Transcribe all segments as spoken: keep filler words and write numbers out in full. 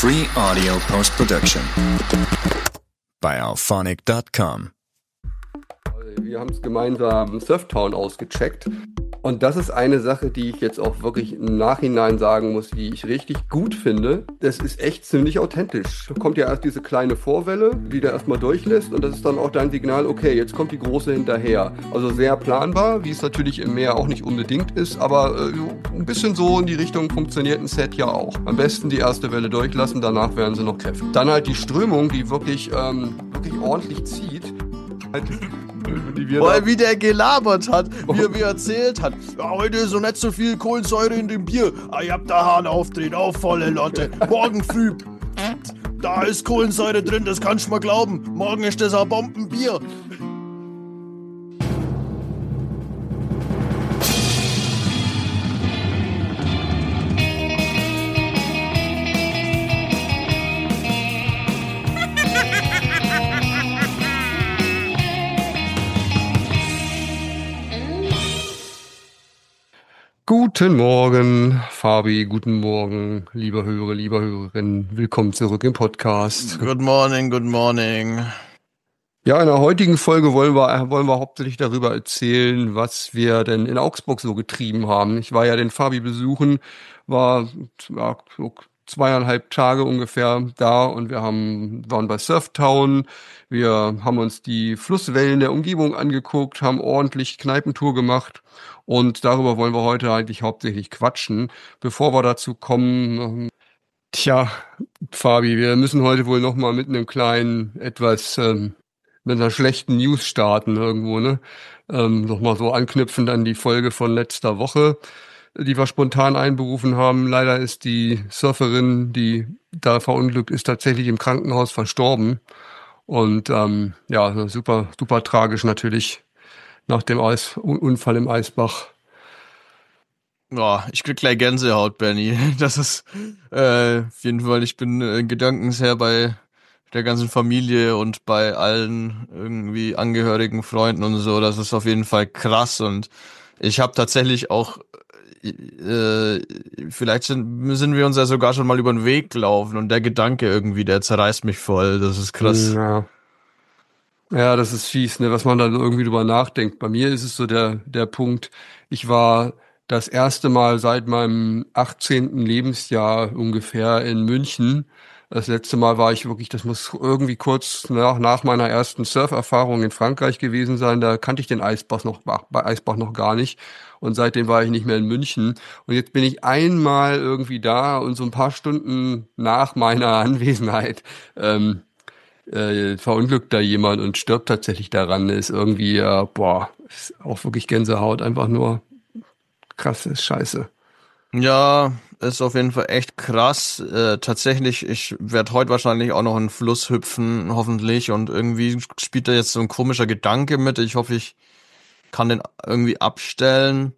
Free audio post-production by alphonic dot com. Wir haben es gemeinsam Surftown ausgecheckt. Und das ist eine Sache, die ich jetzt auch wirklich im Nachhinein sagen muss, die ich richtig gut finde. Das ist echt ziemlich authentisch. Da kommt ja erst diese kleine Vorwelle, die der erstmal durchlässt. Und das ist dann auch dein Signal, okay, jetzt kommt die große hinterher. Also sehr planbar, wie es natürlich im Meer auch nicht unbedingt ist. Aber äh, ein bisschen so in die Richtung funktioniert ein Set ja auch. Am besten die erste Welle durchlassen, danach werden sie noch kräftig. Dann halt die Strömung, die wirklich, ähm, wirklich ordentlich zieht. Halt Die wir Weil wie der gelabert hat, wie er mir erzählt hat, ja, heute ist so nicht so viel Kohlensäure in dem Bier. Ah, ich hab da Hahn aufdreht, auf volle Lotte. Morgen früh, da ist Kohlensäure drin, das kannst du mal glauben. Morgen ist das ein Bombenbier. Guten Morgen, Fabi, guten Morgen, lieber Hörer, lieber Hörerin. Willkommen zurück im Podcast. Good morning, good morning. Ja, in der heutigen Folge wollen wir, wollen wir hauptsächlich darüber erzählen, was wir denn in Augsburg so getrieben haben. Ich war ja den Fabi besuchen, war ja, so zweieinhalb Tage ungefähr da und wir haben, waren bei Surftown. Wir haben uns die Flusswellen der Umgebung angeguckt, haben ordentlich Kneipentour gemacht. Und darüber wollen wir heute eigentlich hauptsächlich quatschen. Bevor wir dazu kommen, tja, Fabi, wir müssen heute wohl nochmal mit einem kleinen, etwas, ähm, mit einer schlechten News starten irgendwo, ne? Ähm, nochmal so anknüpfend an die Folge von letzter Woche, die wir spontan einberufen haben. Leider ist die Surferin, die da verunglückt ist, tatsächlich im Krankenhaus verstorben. Und ähm, ja, super, super tragisch natürlich. Nach dem Eis, Unfall im Eisbach. Ja, ich krieg gleich Gänsehaut, Benny. Das ist äh, auf jeden Fall, ich bin äh, gedankensher bei der ganzen Familie und bei allen irgendwie Angehörigen, Freunden und so. Das ist auf jeden Fall krass und ich habe tatsächlich auch, äh, vielleicht sind, sind wir uns ja sogar schon mal über den Weg gelaufen und der Gedanke irgendwie, der zerreißt mich voll. Das ist krass. Ja. Ja, das ist fies, ne, was man da irgendwie drüber nachdenkt. Bei mir ist es so der, der Punkt, ich war das erste Mal seit meinem achtzehnten Lebensjahr ungefähr in München. Das letzte Mal war ich wirklich, das muss irgendwie kurz nach, nach meiner ersten Surferfahrung in Frankreich gewesen sein. Da kannte ich den Eisbach noch, bei Eisbach noch gar nicht. Und seitdem war ich nicht mehr in München. Und jetzt bin ich einmal irgendwie da und so ein paar Stunden nach meiner Anwesenheit, ähm, Äh, verunglückt da jemand und stirbt tatsächlich daran, ist irgendwie, äh, boah, ist auch wirklich Gänsehaut, einfach nur krass, ist scheiße. Ja, ist auf jeden Fall echt krass. Äh, tatsächlich, ich werde heute wahrscheinlich auch noch in den Fluss hüpfen, hoffentlich. Und irgendwie spielt da jetzt so ein komischer Gedanke mit. Ich hoffe, ich kann den irgendwie abstellen.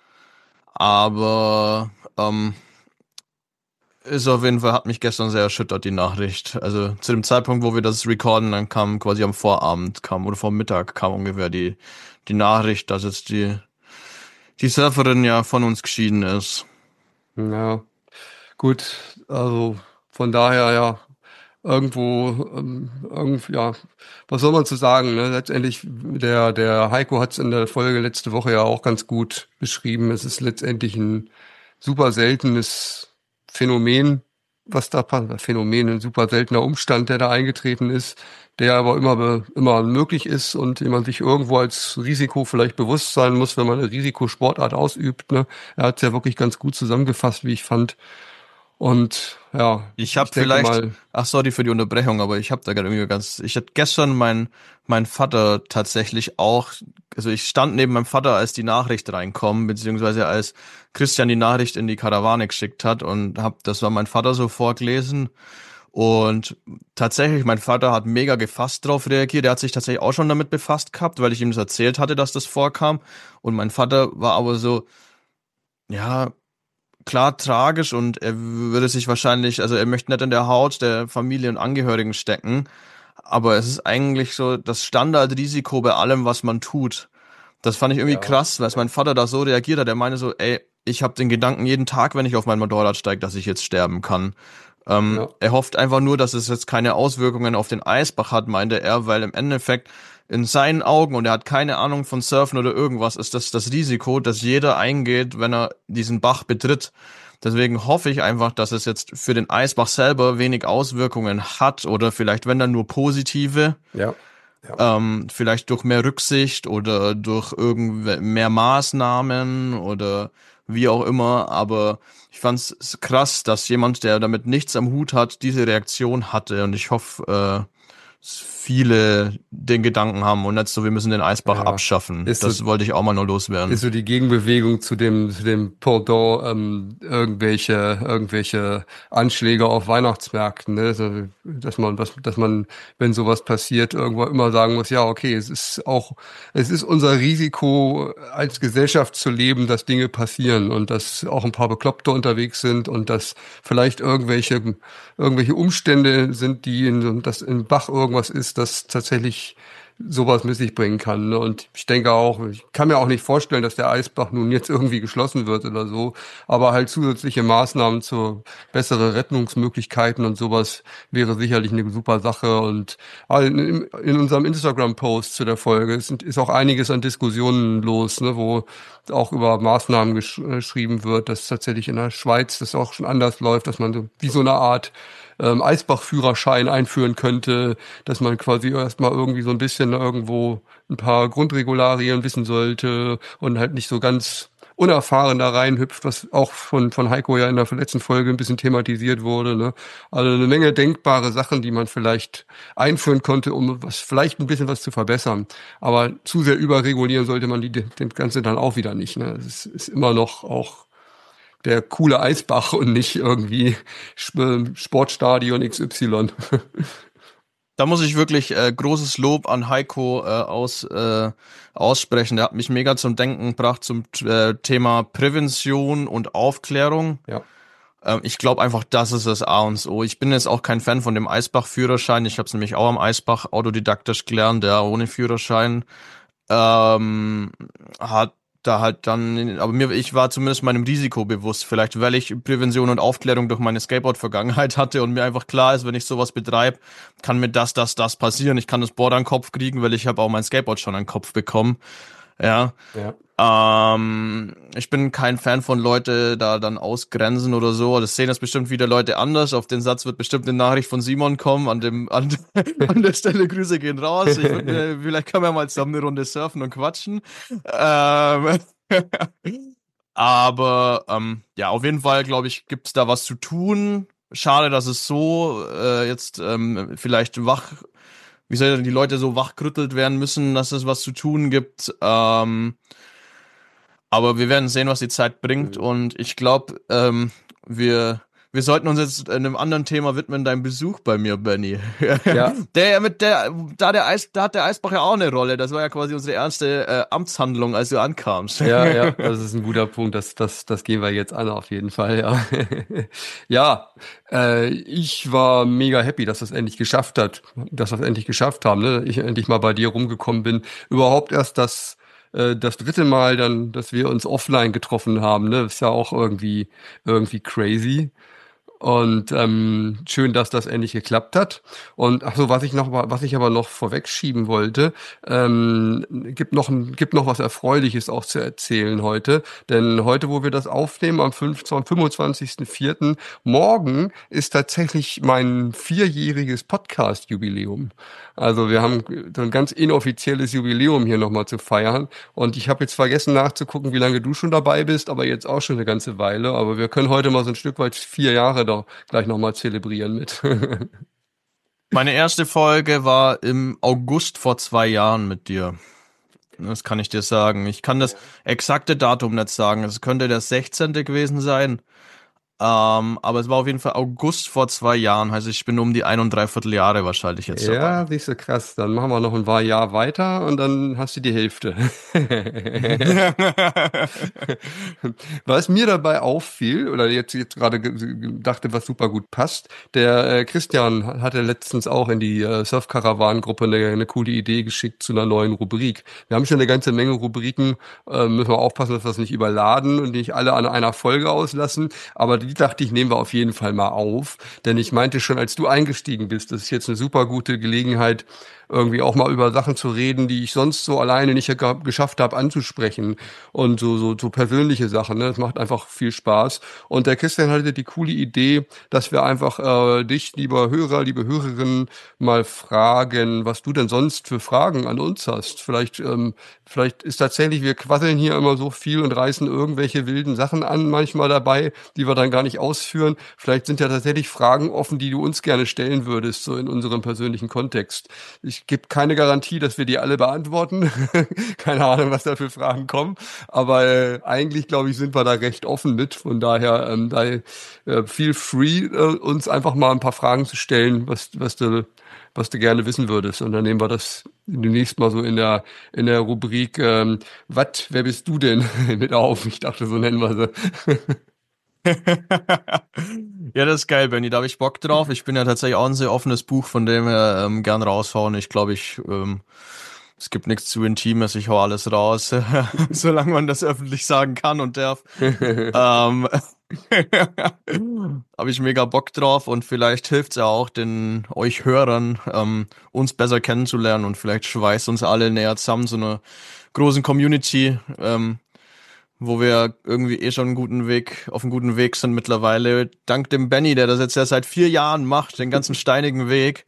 Aber ähm, ist auf jeden Fall, hat mich gestern sehr erschüttert, die Nachricht. Also zu dem Zeitpunkt, wo wir das recorden, dann kam quasi am Vorabend, kam oder vor Mittag kam ungefähr die die Nachricht, dass jetzt die die Surferin ja von uns geschieden ist. Ja, gut, also von daher ja, irgendwo, ähm, irgendwie, ja, was soll man zu sagen, ne? Letztendlich, der, der Heiko hat es in der Folge letzte Woche ja auch ganz gut beschrieben. Es ist letztendlich ein super seltenes Phänomen, was da passiert, Phänomen, ein super seltener Umstand, der da eingetreten ist, der aber immer, immer möglich ist und den man sich irgendwo als Risiko vielleicht bewusst sein muss, wenn man eine Risikosportart ausübt, ne? Er hat es ja wirklich ganz gut zusammengefasst, wie ich fand. Und ja, Ich habe ich denke vielleicht, mal, ach sorry für die Unterbrechung, aber ich habe da gerade irgendwie ganz, ich hatte gestern mein mein Vater tatsächlich auch, also ich stand neben meinem Vater, als die Nachricht reinkommt, beziehungsweise als Christian die Nachricht in die Karawane geschickt hat und hab, das war mein Vater so vorgelesen und tatsächlich, mein Vater hat mega gefasst drauf reagiert, der hat sich tatsächlich auch schon damit befasst gehabt, weil ich ihm das erzählt hatte, dass das vorkam und mein Vater war aber so, ja, klar tragisch und er würde sich wahrscheinlich, also er möchte nicht in der Haut der Familie und Angehörigen stecken, aber es ist eigentlich so das Standardrisiko bei allem, was man tut. Das fand ich irgendwie Ja. krass, weil mein Vater da so reagiert hat. Er meinte so, ey, ich habe den Gedanken jeden Tag, wenn ich auf mein Motorrad steige, dass ich jetzt sterben kann. Ähm, Ja. er hofft einfach nur, dass es jetzt keine Auswirkungen auf den Eisbach hat, meinte er, weil im Endeffekt in seinen Augen, und er hat keine Ahnung von Surfen oder irgendwas, ist das das Risiko, dass jeder eingeht, wenn er diesen Bach betritt. Deswegen hoffe ich einfach, dass es jetzt für den Eisbach selber wenig Auswirkungen hat oder vielleicht, wenn dann nur positive, Ja. Ja. ähm, vielleicht durch mehr Rücksicht oder durch irgend mehr Maßnahmen oder wie auch immer. Aber ich fand's krass, dass jemand, der damit nichts am Hut hat, diese Reaktion hatte, und ich hoffe, äh, viele den Gedanken haben und nicht so, wir müssen den Eisbach Ja. abschaffen. Ist Das so, wollte ich auch mal nur loswerden. ist so die Gegenbewegung zu dem, zu dem Pendant, ähm, irgendwelche, irgendwelche Anschläge auf Weihnachtsmärkten, ne? So, dass man, dass, dass man, wenn sowas passiert, irgendwo immer sagen muss, ja, okay, es ist auch, es ist unser Risiko als Gesellschaft zu leben, dass Dinge passieren und dass auch ein paar Bekloppte unterwegs sind und dass vielleicht irgendwelche, irgendwelche Umstände sind, die in, dass im Bach irgendwas ist, das tatsächlich sowas mit sich bringen kann. Ne? Und ich denke auch, ich kann mir auch nicht vorstellen, dass der Eisbach nun jetzt irgendwie geschlossen wird oder so, aber halt zusätzliche Maßnahmen zu bessere Rettungsmöglichkeiten und sowas wäre sicherlich eine super Sache. Und in, in unserem Instagram-Post zu der Folge ist, ist auch einiges an Diskussionen los, ne, wo auch über Maßnahmen gesch geschrieben wird, dass tatsächlich in der Schweiz das auch schon anders läuft, dass man so wie so eine Art ähm, Eisbach-Führerschein einführen könnte, dass man quasi erstmal irgendwie so ein bisschen irgendwo ein paar Grundregularien wissen sollte und halt nicht so ganz unerfahren da reinhüpft, was auch von von Heiko ja in der letzten Folge ein bisschen thematisiert wurde. Ne? Also eine Menge denkbare Sachen, die man vielleicht einführen konnte, um was vielleicht ein bisschen was zu verbessern. Aber zu sehr überregulieren sollte man die den Ganze dann auch wieder nicht. Ne? Es ist immer noch auch der coole Eisbach und nicht irgendwie Sportstadion X Y. Da muss ich wirklich äh, großes Lob an Heiko äh, aus, äh, aussprechen. Der hat mich mega zum Denken gebracht zum äh, Thema Prävention und Aufklärung. Ja. Ähm, ich glaube einfach, das ist das A und O. Ich bin jetzt auch kein Fan von dem Eisbach-Führerschein. Ich habe es nämlich auch am Eisbach autodidaktisch gelernt, der ohne Führerschein ähm, hat da halt dann, aber mir, ich war zumindest meinem Risiko bewusst, vielleicht weil ich Prävention und Aufklärung durch meine Skateboard-Vergangenheit hatte und mir einfach klar ist, wenn ich sowas betreibe, kann mir das, das, das passieren. Ich kann das Board an den Kopf kriegen, weil ich habe auch mein Skateboard schon an den Kopf bekommen. Ja. Ja. Ähm, ich bin kein Fan von Leute da dann ausgrenzen oder so. Das sehen das bestimmt wieder Leute anders. Auf den Satz wird bestimmt eine Nachricht von Simon kommen. An dem an, an der Stelle Grüße gehen raus. Ich würd, mir, vielleicht können wir mal zusammen eine Runde surfen und quatschen. Ähm, aber ähm, ja, auf jeden Fall glaube ich, gibt's da was zu tun. Schade, dass es so äh, jetzt ähm, vielleicht wach, wie soll denn die Leute so wachgerüttelt werden müssen, dass es was zu tun gibt. Ähm, Aber wir werden sehen, was die Zeit bringt. Und ich glaube, ähm, wir wir sollten uns jetzt einem anderen Thema widmen, deinem Besuch bei mir, Benny. Ja. Der mit der, da der Eis, da hat der Eisbach ja auch eine Rolle. Das war ja quasi unsere erste äh, Amtshandlung, als du ankamst. Ja, ja, das ist ein guter Punkt. Das, das, das gehen wir jetzt an auf jeden Fall. Ja, ja äh, ich war mega happy, dass das endlich geschafft hat, dass wir es endlich geschafft haben. Ne? Ich endlich mal bei dir rumgekommen bin. Überhaupt erst das äh, das dritte Mal dann, dass wir uns offline getroffen haben. Ne? Ist ja auch irgendwie irgendwie crazy. Und ähm, schön, dass das endlich geklappt hat. Und ach so, was ich noch, was ich aber noch vorwegschieben wollte, ähm, gibt noch ein, gibt noch was Erfreuliches auch zu erzählen heute. Denn heute, wo wir das aufnehmen, am fünfundzwanzigsten vierten morgen ist tatsächlich mein vierjähriges Podcast-Jubiläum. Also wir haben so ein ganz inoffizielles Jubiläum hier nochmal zu feiern. Und ich habe jetzt vergessen nachzugucken, wie lange du schon dabei bist, aber jetzt auch schon eine ganze Weile. Aber wir können heute mal so ein Stück weit vier Jahre da gleich nochmal zelebrieren mit. Meine erste Folge war im August vor zwei Jahren mit dir. Das kann ich dir sagen. Ich kann das exakte Datum nicht sagen. Es könnte der sechzehnte gewesen sein. Ähm, aber es war auf jeden Fall August vor zwei Jahren. Also ich bin um die ein und dreiviertel Jahre wahrscheinlich jetzt dabei. Ja, siehst du, krass. Dann machen wir noch ein Jahr weiter und dann hast du die Hälfte. Was mir dabei auffiel, oder jetzt, jetzt gerade dachte, was super gut passt, der äh, Christian hatte letztens auch in die äh, Surf-Karawan-Gruppe eine, eine coole Idee geschickt zu einer neuen Rubrik. Wir haben schon eine ganze Menge Rubriken, äh, müssen wir aufpassen, dass wir es nicht überladen und nicht alle an einer Folge auslassen, aber die dachte ich, nehmen wir auf jeden Fall mal auf. Denn ich meinte schon, als du eingestiegen bist, das ist jetzt eine super gute Gelegenheit, irgendwie auch mal über Sachen zu reden, die ich sonst so alleine nicht ge- geschafft habe anzusprechen. Und so, so, so persönliche Sachen, ne? Das macht einfach viel Spaß. Und der Christian hatte die coole Idee, dass wir einfach äh, dich, lieber Hörer, liebe Hörerinnen, mal fragen, was du denn sonst für Fragen an uns hast. Vielleicht, ähm, vielleicht ist tatsächlich, wir quasseln hier immer so viel und reißen irgendwelche wilden Sachen an, manchmal dabei, die wir dann gar nicht ausführen. Vielleicht sind ja tatsächlich Fragen offen, die du uns gerne stellen würdest, so in unserem persönlichen Kontext. Ich gebe keine Garantie, dass wir die alle beantworten. Keine Ahnung, was da für Fragen kommen. Aber äh, eigentlich, glaube ich, sind wir da recht offen mit. Von daher, ähm, da, äh, feel free, äh, uns einfach mal ein paar Fragen zu stellen, was, was du, was du gerne wissen würdest. Und dann nehmen wir das demnächst mal so in der, in der Rubrik, ähm, wat, wer bist du denn, mit auf? Ich dachte, so nennen wir sie. Ja, das ist geil, Benny. Da habe ich Bock drauf. Ich bin ja tatsächlich auch ein sehr offenes Buch, von dem her ähm, gern raushauen. Ich glaube, ich ähm, es gibt nichts zu Intimes. Ich hau alles raus, solange man das öffentlich sagen kann und darf. ähm, habe ich mega Bock drauf und vielleicht hilft's ja auch den euch Hörern, ähm, uns besser kennenzulernen und vielleicht schweißt uns alle näher zusammen, so eine großen Community. Ähm, wo wir irgendwie eh schon einen guten Weg, auf einem guten Weg sind mittlerweile. Dank dem Benny, der das jetzt ja seit vier Jahren macht, den ganzen steinigen Weg.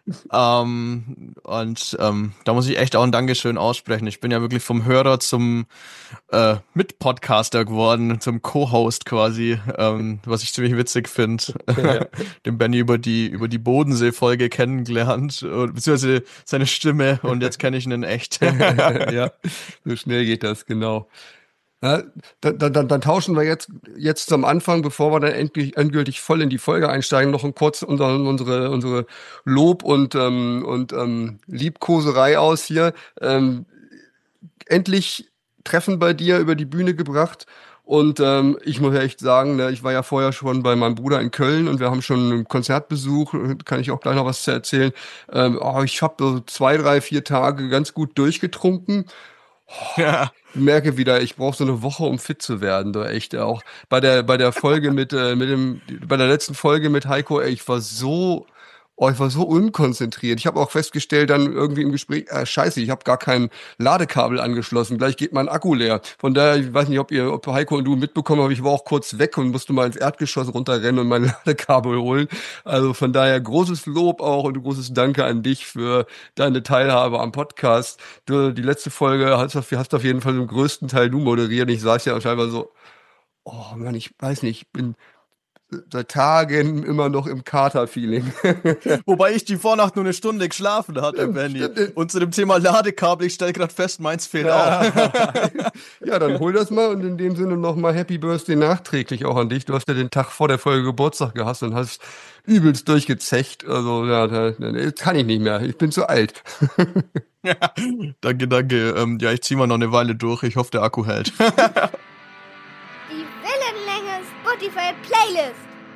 ähm, und ähm, da muss ich echt auch ein Dankeschön aussprechen. Ich bin ja wirklich vom Hörer zum äh, Mitpodcaster geworden, zum Co-Host quasi, ähm, was ich ziemlich witzig finde. Ja. Den Benny über die über die Bodensee-Folge kennengelernt, äh, beziehungsweise seine Stimme und jetzt kenne ich ihn in echt. Ja, so schnell geht das, genau. Ja, dann, dann, dann tauschen wir jetzt, jetzt zum Anfang, bevor wir dann endlich, endgültig voll in die Folge einsteigen, noch ein kurz unser, unsere, unsere Lob und, ähm, und ähm, Liebkoserei aus hier. Ähm, endlich Treffen bei dir über die Bühne gebracht. Und ähm, ich muss ja echt sagen, ne, ich war ja vorher schon bei meinem Bruder in Köln und wir haben schon einen Konzertbesuch, kann ich auch gleich noch was zu erzählen. Ähm, oh, ich habe so zwei, drei, vier Tage ganz gut durchgetrunken. Ja. Ich merke wieder, ich brauche so eine Woche, um fit zu werden. Da echt auch bei der bei der Folge mit äh, mit dem bei der letzten Folge mit Heiko, ey, ich war so oh, ich war so unkonzentriert. Ich habe auch festgestellt dann irgendwie im Gespräch, äh, scheiße, ich habe gar kein Ladekabel angeschlossen. Gleich geht mein Akku leer. Von daher, ich weiß nicht, ob ihr, ob Heiko und du mitbekommen habt, ich war auch kurz weg und musste mal ins Erdgeschoss runterrennen und mein Ladekabel holen. Also von daher großes Lob auch und großes Danke an dich für deine Teilhabe am Podcast. Du, die letzte Folge hast, hast auf jeden Fall im größten Teil du moderiert. Ich saß ja scheinbar so, oh Mann, ich weiß nicht, ich bin seit Tagen immer noch im Kater-Feeling. Wobei ich die Vornacht nur eine Stunde geschlafen hatte, Stimmt, Benny. stimmt. Und zu dem Thema Ladekabel, ich stelle gerade fest, meins fehlt auch. Ja, dann hol das mal und in dem Sinne nochmal Happy Birthday nachträglich auch an dich. Du hast ja den Tag vor der Folge Geburtstag gehabt und hast übelst durchgezecht. Also ja, da, da kann ich nicht mehr. Ich bin zu alt. Ja, danke, danke. Ähm, ja, ich zieh mal noch eine Weile durch. Ich hoffe, der Akku hält. Die Wellenlänge Spotify Playlist.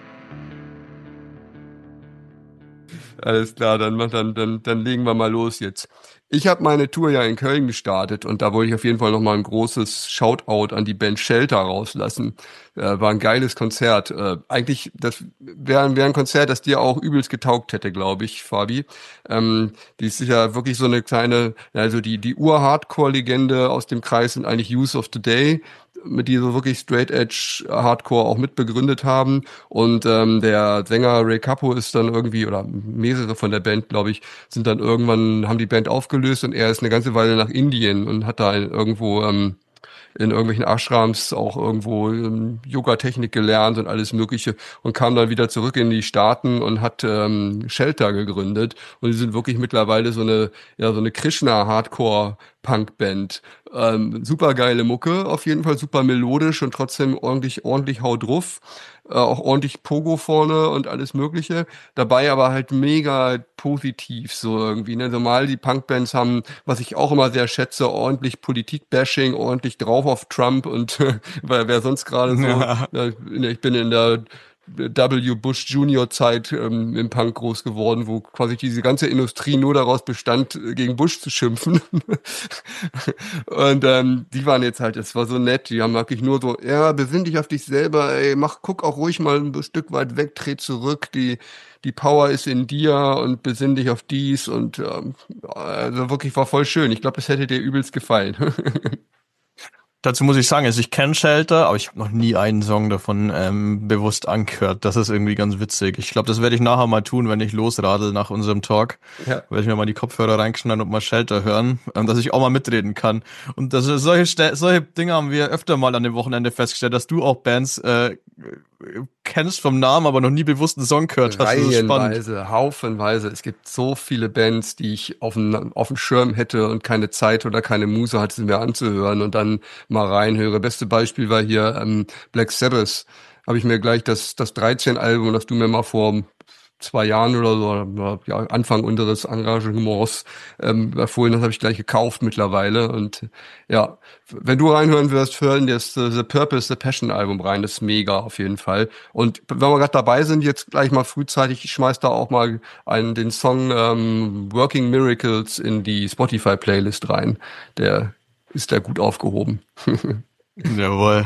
Alles klar, dann, dann, dann, dann legen wir mal los jetzt. Ich habe meine Tour ja in Köln gestartet und da wollte ich auf jeden Fall nochmal ein großes Shoutout an die Band Shelter rauslassen. Äh, war ein geiles Konzert. Äh, eigentlich, das wäre wär ein Konzert, das dir auch übelst getaugt hätte, glaube ich, Fabi. Ähm, die ist sicher wirklich so eine kleine, also die, die Ur-Hardcore-Legende aus dem Kreis sind eigentlich Youth of Today, mit die so wirklich Straight Edge Hardcore auch mitbegründet haben. Und ähm, der Sänger Ray Capo ist dann irgendwie, oder mehrere von der Band, glaube ich, sind dann irgendwann, haben die Band aufgelöst und er ist eine ganze Weile nach Indien und hat da irgendwo ähm, in irgendwelchen Ashrams auch irgendwo ähm, Yoga-Technik gelernt und alles Mögliche und kam dann wieder zurück in die Staaten und hat ähm, Shelter gegründet. Und die sind wirklich mittlerweile so eine, ja, so eine Krishna-Hardcore-Punk-Band. Ähm, super geile Mucke, auf jeden Fall super melodisch und trotzdem ordentlich, ordentlich Hau drauf. Äh, auch ordentlich Pogo vorne und alles Mögliche. Dabei aber halt mega positiv so irgendwie. Ne? Normal die Punkbands haben, was ich auch immer sehr schätze, ordentlich Politik-Bashing, ordentlich drauf auf Trump und weil wer sonst gerade so, Ja. äh, ich bin in der W. Bush Junior Zeit ähm, im Punk groß geworden, wo quasi diese ganze Industrie nur daraus bestand, gegen Bush zu schimpfen. Und ähm, die waren jetzt halt, es war so nett, die haben wirklich nur so, ja, besinn dich auf dich selber, ey, mach, guck auch ruhig mal ein Stück weit weg, dreh zurück, die die Power ist in dir und besinn dich auf dies und ähm, also wirklich war voll schön. Ich glaube, das hätte dir übelst gefallen. Dazu muss ich sagen, also ich kenne Shelter, aber ich habe noch nie einen Song davon ähm, bewusst angehört. Das ist irgendwie ganz witzig. Ich glaube, das werde ich nachher mal tun, wenn ich losradel nach unserem Talk. Ja. Werde ich mir mal die Kopfhörer reinschneiden und mal Shelter hören, ähm, dass ich auch mal mitreden kann. Und das, solche, solche Dinge haben wir öfter mal an dem Wochenende festgestellt, dass du auch Bands äh, kennst vom Namen, aber noch nie bewusst einen Song gehört hast. Reihenweise, haufenweise. Es gibt so viele Bands, die ich auf dem, auf dem Schirm hätte und keine Zeit oder keine Muße hatte, sie mir anzuhören und dann mal reinhöre. Beste Beispiel war hier ähm, Black Sabbath. Habe ich mir gleich das, das dreizehn Album, das du mir mal vor zwei Jahren oder so, ja, Anfang unseres Engagements ähm, empfohlen, das habe ich gleich gekauft mittlerweile. Und ja, wenn du reinhören wirst, hören das uh, The Purpose, The Passion Album rein, das ist mega auf jeden Fall. Und wenn wir gerade dabei sind, jetzt gleich mal frühzeitig, ich schmeiß da auch mal einen, den Song ähm, Working Miracles in die Spotify-Playlist rein. Der ist da gut aufgehoben. Jawohl.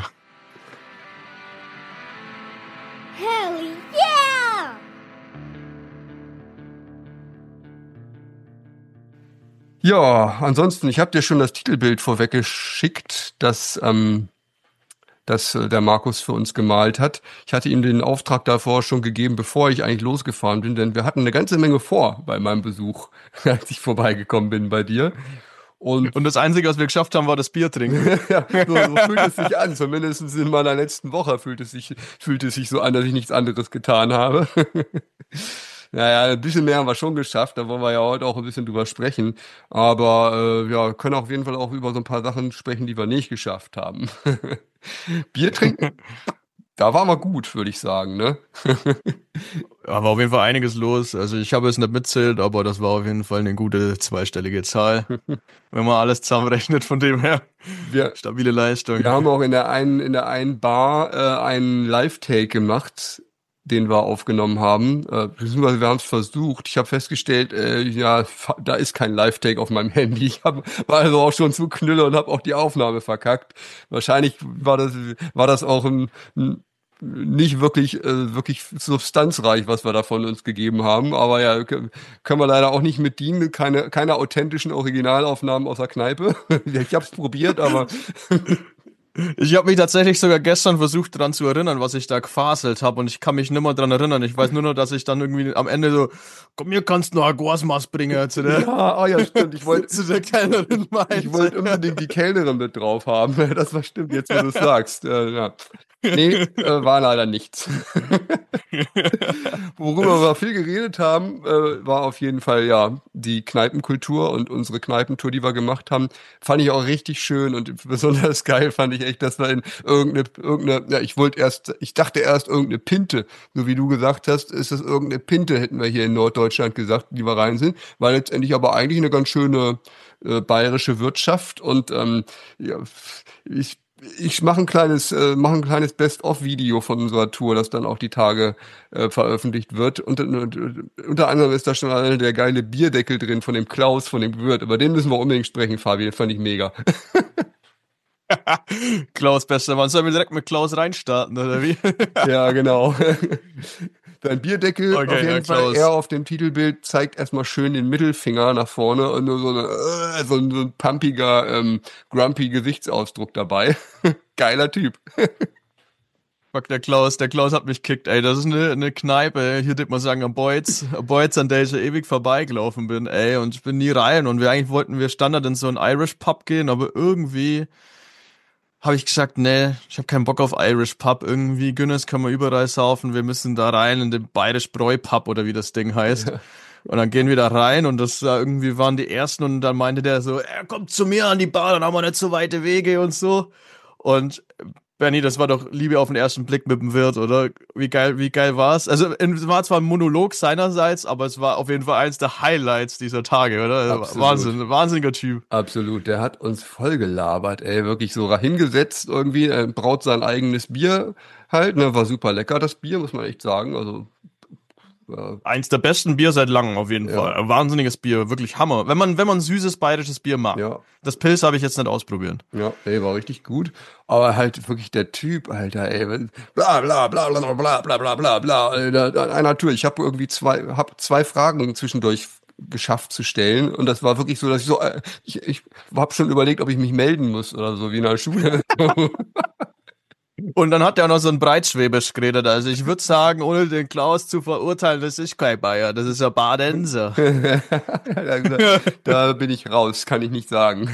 Ja, ansonsten, ich habe dir schon das Titelbild vorweggeschickt, das, ähm, das äh, der Markus für uns gemalt hat. Ich hatte ihm den Auftrag davor schon gegeben, bevor ich eigentlich losgefahren bin, denn wir hatten eine ganze Menge vor bei meinem Besuch, als ich vorbeigekommen bin bei dir. Und, und das Einzige, was wir geschafft haben, war das Bier trinken. Ja, so, so fühlt es sich an. Zumindest in meiner letzten Woche fühlt es sich, fühlt es sich so an, dass ich nichts anderes getan habe. Naja, ein bisschen mehr haben wir schon geschafft, da wollen wir ja heute auch ein bisschen drüber sprechen. Aber äh, ja, können auf jeden Fall auch über so ein paar Sachen sprechen, die wir nicht geschafft haben. Bier trinken, da waren wir gut, würde ich sagen, ne? Ja, war auf jeden Fall einiges los. Also ich habe es nicht mitzählt, aber das war auf jeden Fall eine gute zweistellige Zahl. Wenn man alles zusammenrechnet, von dem her. Wir, stabile Leistung. Wir haben auch in der einen, in der einen Bar äh, einen Live-Take gemacht, den wir aufgenommen haben. Äh, beziehungsweise wir haben es versucht. Ich habe festgestellt, äh, ja, da ist kein Live-Take auf meinem Handy. Ich hab, war also auch schon zu knülle und habe auch die Aufnahme verkackt. Wahrscheinlich war das war das auch ein, ein nicht wirklich äh, wirklich substanzreich, was wir da von uns gegeben haben. Aber ja, können wir leider auch nicht mit dienen. Keine, keine authentischen Originalaufnahmen aus der Kneipe. Ich habe es probiert, aber... Ich habe mich tatsächlich sogar gestern versucht daran zu erinnern, was ich da gefaselt habe und ich kann mich nicht mehr dran erinnern. Ich weiß nur noch, dass ich dann irgendwie am Ende so, komm, hier kannst du noch ein Gasmaß bringen zu der, ja, oh ja, stimmt. Ich wollte zu der Kellnerin meinte. Ich wollte unbedingt die Kellnerin mit drauf haben. Das war stimmt, jetzt wo du es sagst. Äh, ja. Nee, äh, war leider nichts. Worüber wir viel geredet haben, äh, war auf jeden Fall ja die Kneipenkultur und unsere Kneipentour, die wir gemacht haben, fand ich auch richtig schön und besonders geil fand ich echt, dass wir in irgendeine, irgendeine, ja, ich wollte erst, ich dachte erst irgendeine Pinte, so wie du gesagt hast, ist das irgendeine Pinte, hätten wir hier in Norddeutschland gesagt, die wir rein sind, war letztendlich aber eigentlich eine ganz schöne äh, bayerische Wirtschaft und ähm, ja, ich Ich mache ein kleines, äh, mache ein kleines Best-of-Video von unserer Tour, das dann auch die Tage äh, veröffentlicht wird. Und, und, und unter anderem ist da schon alleine der geile Bierdeckel drin von dem Klaus, von dem Wirt. Über den müssen wir unbedingt sprechen, Fabi. Den fand ich mega. Klaus, bester Mann. Sollen wir direkt mit Klaus reinstarten, oder wie? Ja, genau. Sein Bierdeckel, okay, auf jeden ja, Fall, er auf dem Titelbild zeigt erstmal schön den Mittelfinger nach vorne und nur so, eine, äh, so, ein, so ein pumpiger, ähm, grumpy Gesichtsausdruck dabei. Geiler Typ. Fuck, der Klaus, der Klaus hat mich kickt, ey. Das ist eine, eine Kneipe, hier würde man sagen, am Beutz, am Beutz, an der ich ja ewig vorbeigelaufen bin, ey. Und ich bin nie rein. Und wir eigentlich wollten wir Standard in so einen Irish Pub gehen, aber irgendwie habe ich gesagt, nee, ich habe keinen Bock auf Irish Pub. Irgendwie, Guinness kann man überall saufen. Wir müssen da rein in den Bayerisch Bräu Pub oder wie das Ding heißt. Ja. Und dann gehen wir da rein und das da irgendwie waren die Ersten und dann meinte der so, er kommt zu mir an die Bar, dann haben wir nicht so weite Wege und so. Und Bernie, das war doch Liebe auf den ersten Blick mit dem Wirt, oder? Wie geil, wie geil war's? Also, es war zwar ein Monolog seinerseits, aber es war auf jeden Fall eins der Highlights dieser Tage, oder? Absolut. Wahnsinn, wahnsinniger Typ. Absolut, der hat uns voll gelabert, ey, wirklich so hingesetzt irgendwie, er braut sein eigenes Bier halt, ne, war super lecker, das Bier, muss man echt sagen, also ja. Eins der besten Bier seit langem, auf jeden Ja. Fall. Ein wahnsinniges Bier, wirklich Hammer. Wenn man, wenn man süßes bayerisches Bier mag. Ja. Das Pilz habe ich jetzt nicht ausprobieren. Ja, ey, war richtig gut. Aber halt wirklich der Typ, Alter, ey, bla bla bla bla bla bla bla bla bla. Alter, an einer Tür. Ich habe irgendwie zwei, hab zwei Fragen zwischendurch geschafft zu stellen. Und das war wirklich so, dass ich so, äh, ich, ich habe schon überlegt, ob ich mich melden muss oder so, wie in der Schule. Und dann hat er auch noch so ein Breitschwäbisch geredet. Also ich würde sagen, ohne den Klaus zu verurteilen, das ist kein Bayer, das ist ja Badenser. da, da bin ich raus, kann ich nicht sagen.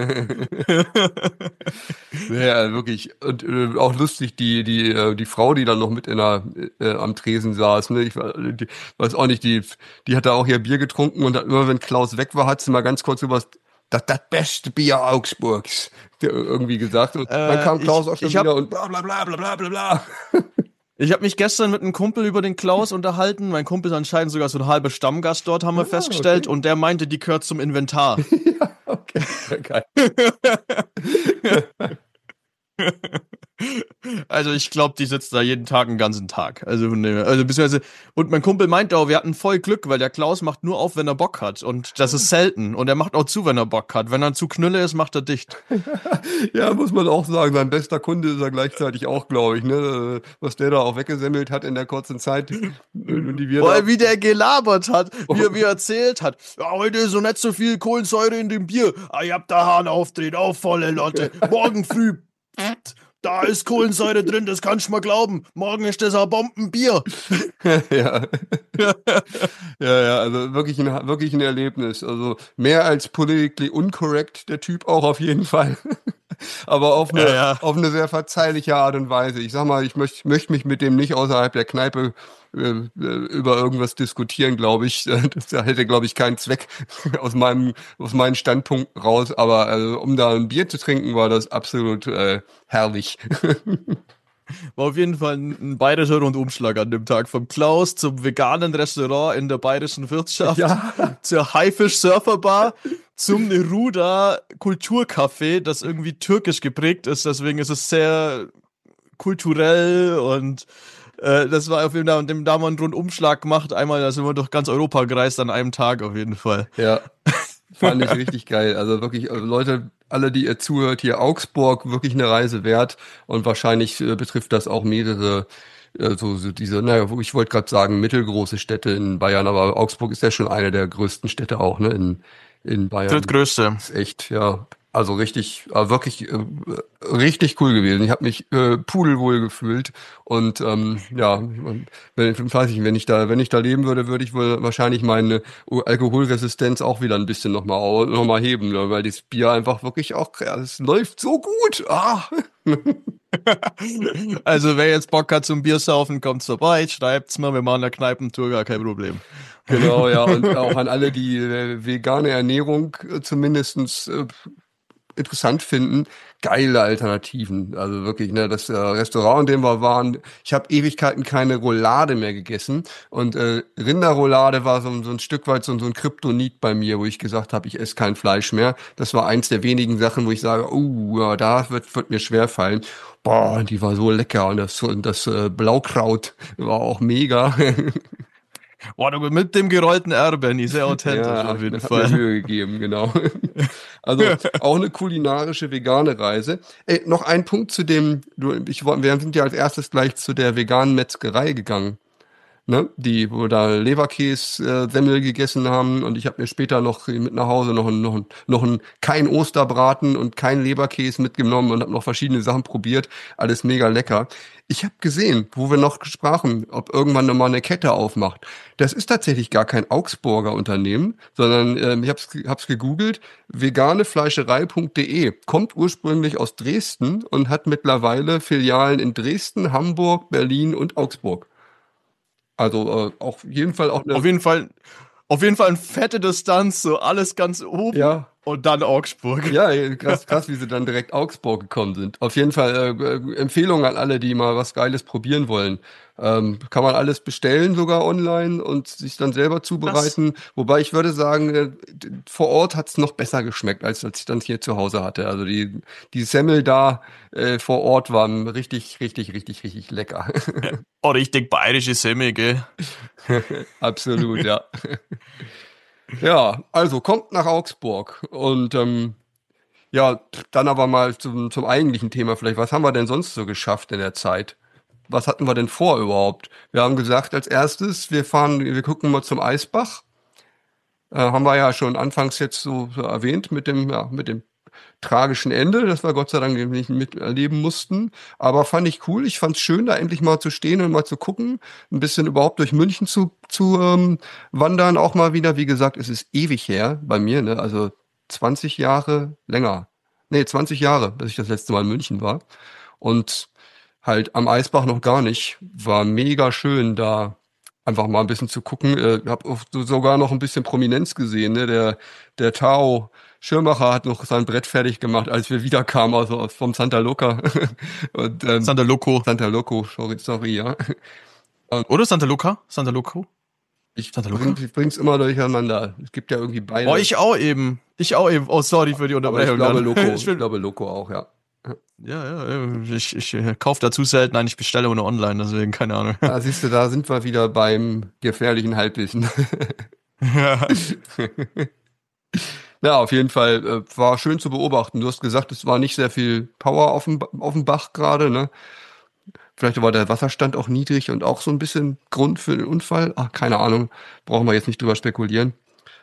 Ja, wirklich. Und äh, auch lustig, die, die, äh, die Frau, die dann noch mit in der, äh, am Tresen saß, ne? Ich die, weiß auch nicht, die, die hat da auch ihr Bier getrunken und hat immer, wenn Klaus weg war, hat sie mal ganz kurz über das, das beste Bier Augsburgs irgendwie gesagt. Und dann Äh, kam Klaus ich- auch schon ich hab- wieder und bla bla bla bla bla bla bla. Ich habe mich gestern mit einem Kumpel über den Klaus unterhalten. Mein Kumpel ist anscheinend sogar so ein halber Stammgast dort, haben wir Ah, festgestellt. okay. Und der meinte, die gehört zum Inventar. Okay, geil. Also ich glaube, die sitzt da jeden Tag einen ganzen Tag. Also, ne, also beziehungsweise, und mein Kumpel meinte auch, wir hatten voll Glück, weil der Klaus macht nur auf, wenn er Bock hat. Und das ist selten. Und er macht auch zu, wenn er Bock hat. Wenn er zu Knülle ist, macht er dicht. Ja, muss man auch sagen, sein bester Kunde ist er gleichzeitig auch, glaube ich, ne? Was der da auch weggesemmelt hat in der kurzen Zeit, die wir da. Weil wie der gelabert hat, wie er, wie er erzählt hat. Ja, heute ist so nicht so viel Kohlensäure in dem Bier. Ah, ich hab da Hahn aufdreht, auf volle Lotte. Morgen früh, pft, da ist Kohlensäure drin, das kannst du mal glauben. Morgen ist das ein Bombenbier. Ja. Ja, ja, also wirklich ein, wirklich ein Erlebnis. Also mehr als politically incorrect, der Typ auch auf jeden Fall. Aber auf eine, Ja, ja. auf eine sehr verzeihliche Art und Weise. Ich sag mal, ich möchte möcht mich mit dem nicht außerhalb der Kneipe äh, über irgendwas diskutieren, glaube ich. Das hätte, glaube ich, keinen Zweck aus meinem, aus meinen Standpunkten raus. Aber also, um da ein Bier zu trinken, war das absolut äh, herrlich. War auf jeden Fall ein, ein bayerischer Rundumschlag an dem Tag. Vom Klaus zum veganen Restaurant in der bayerischen Wirtschaft, Ja. zur Haifisch-Surferbar, zum Neruda Kulturcafé, das irgendwie türkisch geprägt ist. Deswegen ist es sehr kulturell und äh, das war auf jeden Fall, und dem da haben wir einen Rundumschlag gemacht. Einmal, da sind wir durch ganz Europa gereist an einem Tag auf jeden Fall. Ja, fand ich richtig geil. Also wirklich, also Leute, alle, die ihr zuhört, hier Augsburg, wirklich eine Reise wert. Und wahrscheinlich äh, betrifft das auch mehrere, äh, so, so diese, naja, ich wollte gerade sagen, mittelgroße Städte in Bayern, aber Augsburg ist ja schon eine der größten Städte auch, ne, in, in Bayern. Drittgrößte. Ist echt, ja. Also richtig, äh, wirklich äh, richtig cool gewesen. Ich habe mich äh, pudelwohl gefühlt und ähm, ja, wenn, weiß ich, wenn ich da, wenn ich da leben würde, würde ich wohl wahrscheinlich meine Alkoholresistenz auch wieder ein bisschen nochmal au- noch mal heben, ne? Weil das Bier einfach wirklich auch, ja, es läuft so gut. Ah. Also wer jetzt Bock hat zum Biersaufen, kommt vorbei, schreibt's mal, wir machen eine Kneipentour, gar kein Problem. Genau, ja, und auch an alle, die äh, vegane Ernährung äh, zumindestens äh, interessant finden, geile Alternativen. Also wirklich, ne, das äh, Restaurant, in dem wir waren, ich habe Ewigkeiten keine Roulade mehr gegessen und äh, Rinderroulade war so, so ein Stück weit so, so ein Kryptonit bei mir, wo ich gesagt habe, ich esse kein Fleisch mehr. Das war eins der wenigen Sachen, wo ich sage, oh, ja, da wird, wird mir schwer fallen. Boah, die war so lecker und das, und das äh, Blaukraut war auch mega. Boah, du mit dem gerollten R, Benny, sehr authentisch Ja, auf jeden hat Fall. mir Mühe gegeben, genau. Also auch eine kulinarische vegane Reise. Ey, noch ein Punkt zu dem, du, ich, wir sind ja als erstes gleich zu der veganen Metzgerei gegangen. Ne? Die, wo wir da Leberkäse-Semmel gegessen haben und ich habe mir später noch mit nach Hause noch ein, noch ein, noch ein kein Osterbraten und kein Leberkäse mitgenommen und habe noch verschiedene Sachen probiert. Alles mega lecker. Ich habe gesehen, wo wir noch sprachen, ob irgendwann nochmal eine Kette aufmacht. Das ist tatsächlich gar kein Augsburger Unternehmen, sondern ähm, ich hab's, hab's gegoogelt, veganefleischerei punkt de, kommt ursprünglich aus Dresden und hat mittlerweile Filialen in Dresden, Hamburg, Berlin und Augsburg. Also äh, auf jeden Fall auch eine... Auf jeden Fall, auf jeden Fall eine fette Distanz, so alles ganz oben. Ja, Und dann Augsburg. Ja, krass, krass, wie sie dann direkt Augsburg gekommen sind. Auf jeden Fall äh, Empfehlung an alle, die mal was Geiles probieren wollen. Ähm, kann man alles bestellen sogar online und sich dann selber zubereiten. Das Wobei ich würde sagen, äh, vor Ort hat's noch besser geschmeckt, als als ich dann hier zu Hause hatte. Also die die Semmel da äh, vor Ort waren richtig, richtig, richtig, richtig lecker. Oh, richtig bayerische Semmel, gell? Absolut, ja. Ja, also kommt nach Augsburg und ähm, ja, dann aber mal zum, zum eigentlichen Thema vielleicht. Was haben wir denn sonst so geschafft in der Zeit? Was hatten wir denn vor überhaupt? Wir haben gesagt, als erstes, wir fahren, wir gucken mal zum Eisbach. Äh, haben wir ja schon anfangs jetzt so, so erwähnt mit dem, ja, mit dem tragischen Ende, das wir Gott sei Dank nicht miterleben mussten. Aber fand ich cool. Ich fand es schön, da endlich mal zu stehen und mal zu gucken, ein bisschen überhaupt durch München zu, zu ähm, wandern. Auch mal wieder, wie gesagt, es ist ewig her bei mir, ne? Also zwanzig Jahre länger. Nee, zwanzig Jahre, dass ich das letzte Mal in München war. Und halt am Eisbach noch gar nicht. War mega schön, da einfach mal ein bisschen zu gucken. Äh, hab auch so- sogar noch ein bisschen Prominenz gesehen, ne? Der, der Tao Schirmacher hat noch sein Brett fertig gemacht, als wir wiederkamen, also aus- vom Santa Luca. Und, ähm, Santa Loco. Santa Loco, sorry, sorry, ja. Oder Santa Luca? Santa Loco? Ich Santa Luca? bring, ich bring's immer durcheinander. Es gibt ja irgendwie beide. Oh, ich auch eben. Ich auch eben. Oh, sorry für die aber ich Unterbrechung. glaube dann. Loco, ich ich bin, glaube Loco auch, ja. ja, ja, ich, ich äh, kaufe dazu selten ein, ich bestelle ohne online, deswegen keine Ahnung. Da siehst du, da sind wir wieder beim gefährlichen Halbwissen. Ja. Ja, auf jeden Fall äh, war schön zu beobachten. Du hast gesagt, es war nicht sehr viel Power auf dem, Ba- auf dem Bach gerade, ne? Vielleicht war der Wasserstand auch niedrig und auch so ein bisschen Grund für den Unfall. Ach, keine Ahnung. Brauchen wir jetzt nicht drüber spekulieren.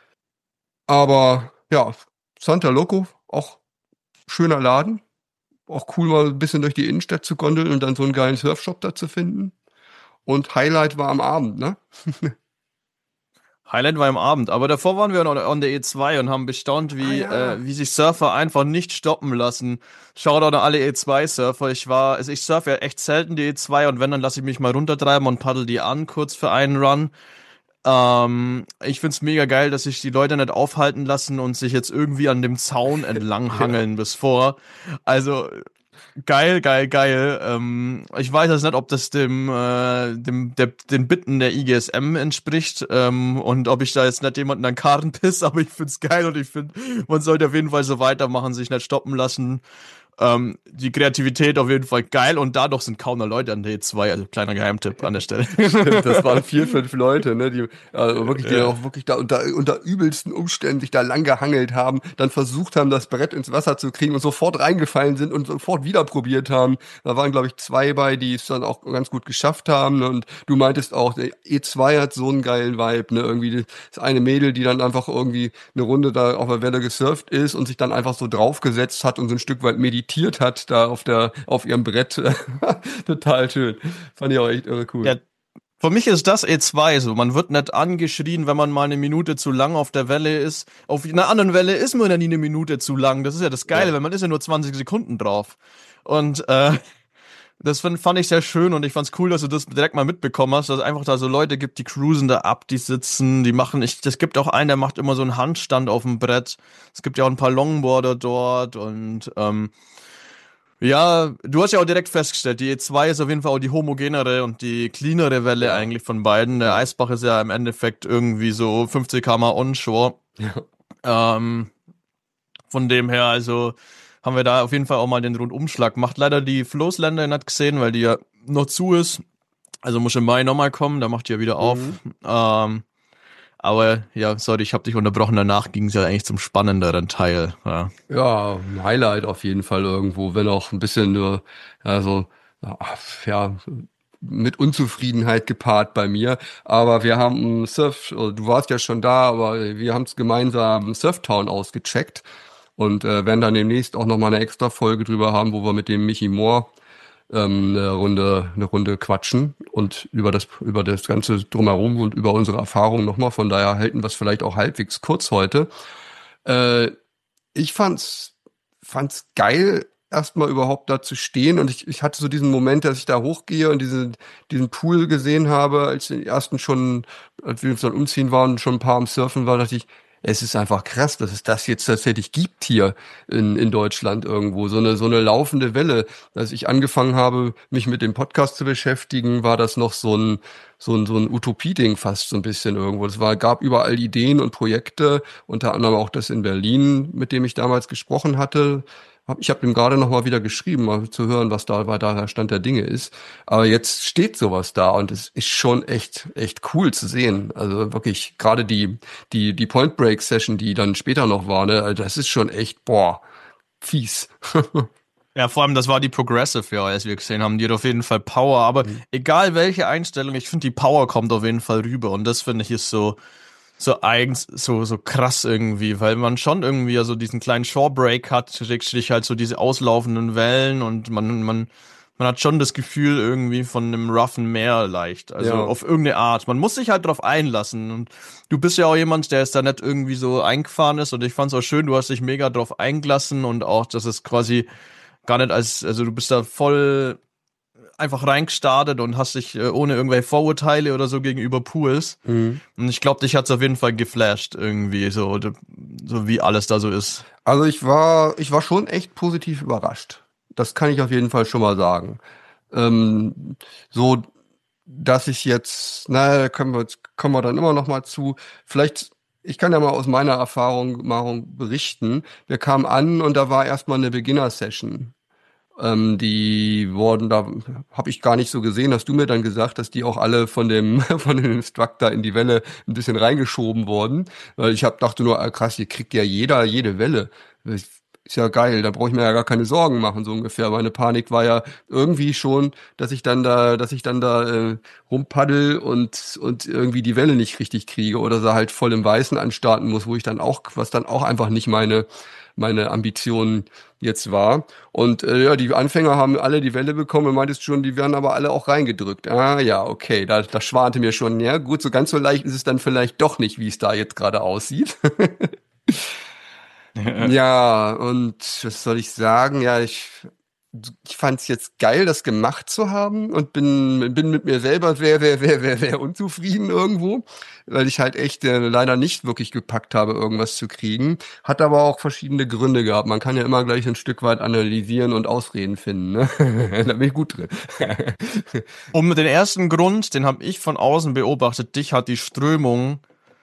Aber ja, Santa Loco, auch schöner Laden. Auch cool, mal ein bisschen durch die Innenstadt zu gondeln und dann so einen geilen Surfshop da zu finden. Und Highlight war am Abend, ne? Highlight war im Abend, aber davor waren wir noch an der E zwei und haben bestaunt, wie, Ah, ja. äh, wie sich Surfer einfach nicht stoppen lassen. Shoutout an alle E zwei Surfer. Ich war, also ich surfe ja echt selten die E zwei und wenn, dann lasse ich mich mal runtertreiben und paddel die an, kurz für einen Run. Ähm, ich find's mega geil, dass sich die Leute nicht aufhalten lassen und sich jetzt irgendwie an dem Zaun entlang hangeln bis vor. Also, geil, geil, geil. Ähm, ich weiß jetzt nicht, ob das dem, äh, dem der, den Bitten der I G S M entspricht ähm, und ob ich da jetzt nicht jemanden an Karren piss, aber ich find's geil und ich finde, man sollte auf jeden Fall so weitermachen, sich nicht stoppen lassen. Ähm, die Kreativität auf jeden Fall geil und dadurch sind kaum noch Leute an der E zwei, also kleiner Geheimtipp an der Stelle. Stimmt, das waren vier, fünf Leute, ne, die also wirklich, die Ja. auch wirklich da unter, unter übelsten Umständen sich da lang gehangelt haben, dann versucht haben, das Brett ins Wasser zu kriegen und sofort reingefallen sind und sofort wieder probiert haben. Da waren, glaube ich, zwei bei, die es dann auch ganz gut geschafft haben. Ne? Und du meintest auch, der E zwei hat so einen geilen Vibe, ne? Irgendwie das eine Mädel, die dann einfach irgendwie eine Runde da auf der Welle gesurft ist und sich dann einfach so draufgesetzt hat und so ein Stück weit meditiert hat da auf der auf ihrem Brett. Total schön. Fand ich auch echt irre cool. Ja, für mich ist das E zwei so. Man wird nicht angeschrien, wenn man mal eine Minute zu lang auf der Welle ist. Auf einer anderen Welle ist man ja nie eine Minute zu lang. Das ist ja das Geile, Ja. weil man ist ja nur zwanzig Sekunden drauf. Und äh, das fand, fand ich sehr schön und ich fand's cool, dass du das direkt mal mitbekommen hast, dass es einfach da so Leute gibt, die cruisen da ab, die sitzen, die machen, ich, es gibt auch einen, der macht immer so einen Handstand auf dem Brett. Es gibt ja auch ein paar Longboarder dort und ähm, ja, du hast ja auch direkt festgestellt, die E zwei ist auf jeden Fall auch die homogenere und die cleanere Welle Ja. eigentlich von beiden. Der Eisbach ist ja im Endeffekt irgendwie so fünfzig Kilometer onshore. Ja. Ähm, von dem her, also haben wir da auf jeden Fall auch mal den Rundumschlag gemacht. Leider die Floßländer nicht gesehen, weil die ja noch zu ist. Also muss im Mai nochmal kommen, da macht die ja wieder auf. Mhm. Ähm, aber ja, sorry, ich habe dich unterbrochen. Danach ging es ja eigentlich zum spannenderen Teil. Ja. Ja, ein Highlight auf jeden Fall irgendwo, wenn auch ein bisschen nur, ja, so, ja, mit Unzufriedenheit gepaart bei mir. Aber wir haben einen Surf, du warst ja schon da, aber wir haben es gemeinsam Surftown ausgecheckt und äh, werden dann demnächst auch nochmal eine extra Folge drüber haben, wo wir mit dem Michi Moore ähm, eine Runde, eine Runde quatschen und über das, über das Ganze drumherum und über unsere Erfahrungen nochmal. Von daher halten wir es vielleicht auch halbwegs kurz heute. Äh, ich fand's, fand's geil, erstmal überhaupt da zu stehen. Und ich, ich hatte so diesen Moment, dass ich da hochgehe und diesen, diesen Pool gesehen habe, als die ersten schon, als wir uns dann umziehen waren, schon ein paar am Surfen war, dachte ich, es ist einfach krass, dass es das jetzt tatsächlich gibt hier in, in Deutschland irgendwo. So eine, so eine laufende Welle. Als ich angefangen habe, mich mit dem Podcast zu beschäftigen, war das noch so ein, so ein, so ein Utopie-Ding fast so ein bisschen irgendwo. Es war, gab überall Ideen und Projekte, unter anderem auch das in Berlin, mit dem ich damals gesprochen hatte. Ich habe ihm gerade noch mal wieder geschrieben, mal zu hören, was da weiter der Stand der Dinge ist. Aber jetzt steht sowas da und es ist schon echt echt cool zu sehen. Also wirklich gerade die die die Point Break Session, die dann später noch war, ne, also das ist schon echt boah fies. Ja, vor allem, das war die Progressive, ja, als wir gesehen haben. Die hat auf jeden Fall Power, aber mhm. egal welche Einstellung, ich finde, die Power kommt auf jeden Fall rüber. Und das, finde ich, ist so so eigens, so so krass irgendwie, weil man schon irgendwie ja so diesen kleinen Shorebreak hat, schrägstrich halt so diese auslaufenden Wellen und man man man hat schon das Gefühl irgendwie von einem roughen Meer leicht, also ja. auf irgendeine Art. Man muss sich halt drauf einlassen und du bist ja auch jemand, der jetzt da nicht irgendwie so eingefahren ist und ich fand's auch schön, du hast dich mega drauf eingelassen und auch, dass es quasi gar nicht als, also du bist da voll einfach reingestartet und hast dich äh, ohne irgendwelche Vorurteile oder so gegenüber Pools. Mhm. Und ich glaube, dich hat's auf jeden Fall geflasht irgendwie, so, so wie alles da so ist. Also ich war, ich war schon echt positiv überrascht. Das kann ich auf jeden Fall schon mal sagen. Ähm, so, dass ich jetzt, naja, können wir, kommen wir dann immer noch mal zu, vielleicht, ich kann ja mal aus meiner Erfahrung, Erfahrung berichten. Wir kamen an und da war erstmal eine Beginner-Session. Ähm, die wurden, da habe ich gar nicht so gesehen, hast du mir dann gesagt, dass die auch alle von dem von dem Instructor in die Welle ein bisschen reingeschoben wurden. Weil ich hab, dachte nur, ah, krass, hier kriegt ja jeder jede Welle. Ist ja geil, da brauche ich mir ja gar keine Sorgen machen, so ungefähr. Meine Panik war ja irgendwie schon, dass ich dann da, dass ich dann da äh, rumpaddel und und irgendwie die Welle nicht richtig kriege oder so halt voll im Weißen anstarten muss, wo ich dann auch, was dann auch einfach nicht meine meine Ambition jetzt war. Und äh, ja, die Anfänger haben alle die Welle bekommen und meintest schon, die werden aber alle auch reingedrückt. Ah ja, okay, da, das schwante mir schon. Ja gut, so ganz so leicht ist es dann vielleicht doch nicht, wie es da jetzt gerade aussieht. Ja, und was soll ich sagen? Ja, ich ich fand's jetzt geil, das gemacht zu haben und bin bin mit mir selber sehr, sehr, sehr, sehr, sehr unzufrieden irgendwo, weil ich halt echt äh, leider nicht wirklich gepackt habe, irgendwas zu kriegen. Hat aber auch verschiedene Gründe gehabt. Man kann ja immer gleich ein Stück weit analysieren und Ausreden finden. Ne? Da bin ich gut drin. Um den ersten Grund, den habe ich von außen beobachtet. Dich hat die Strömung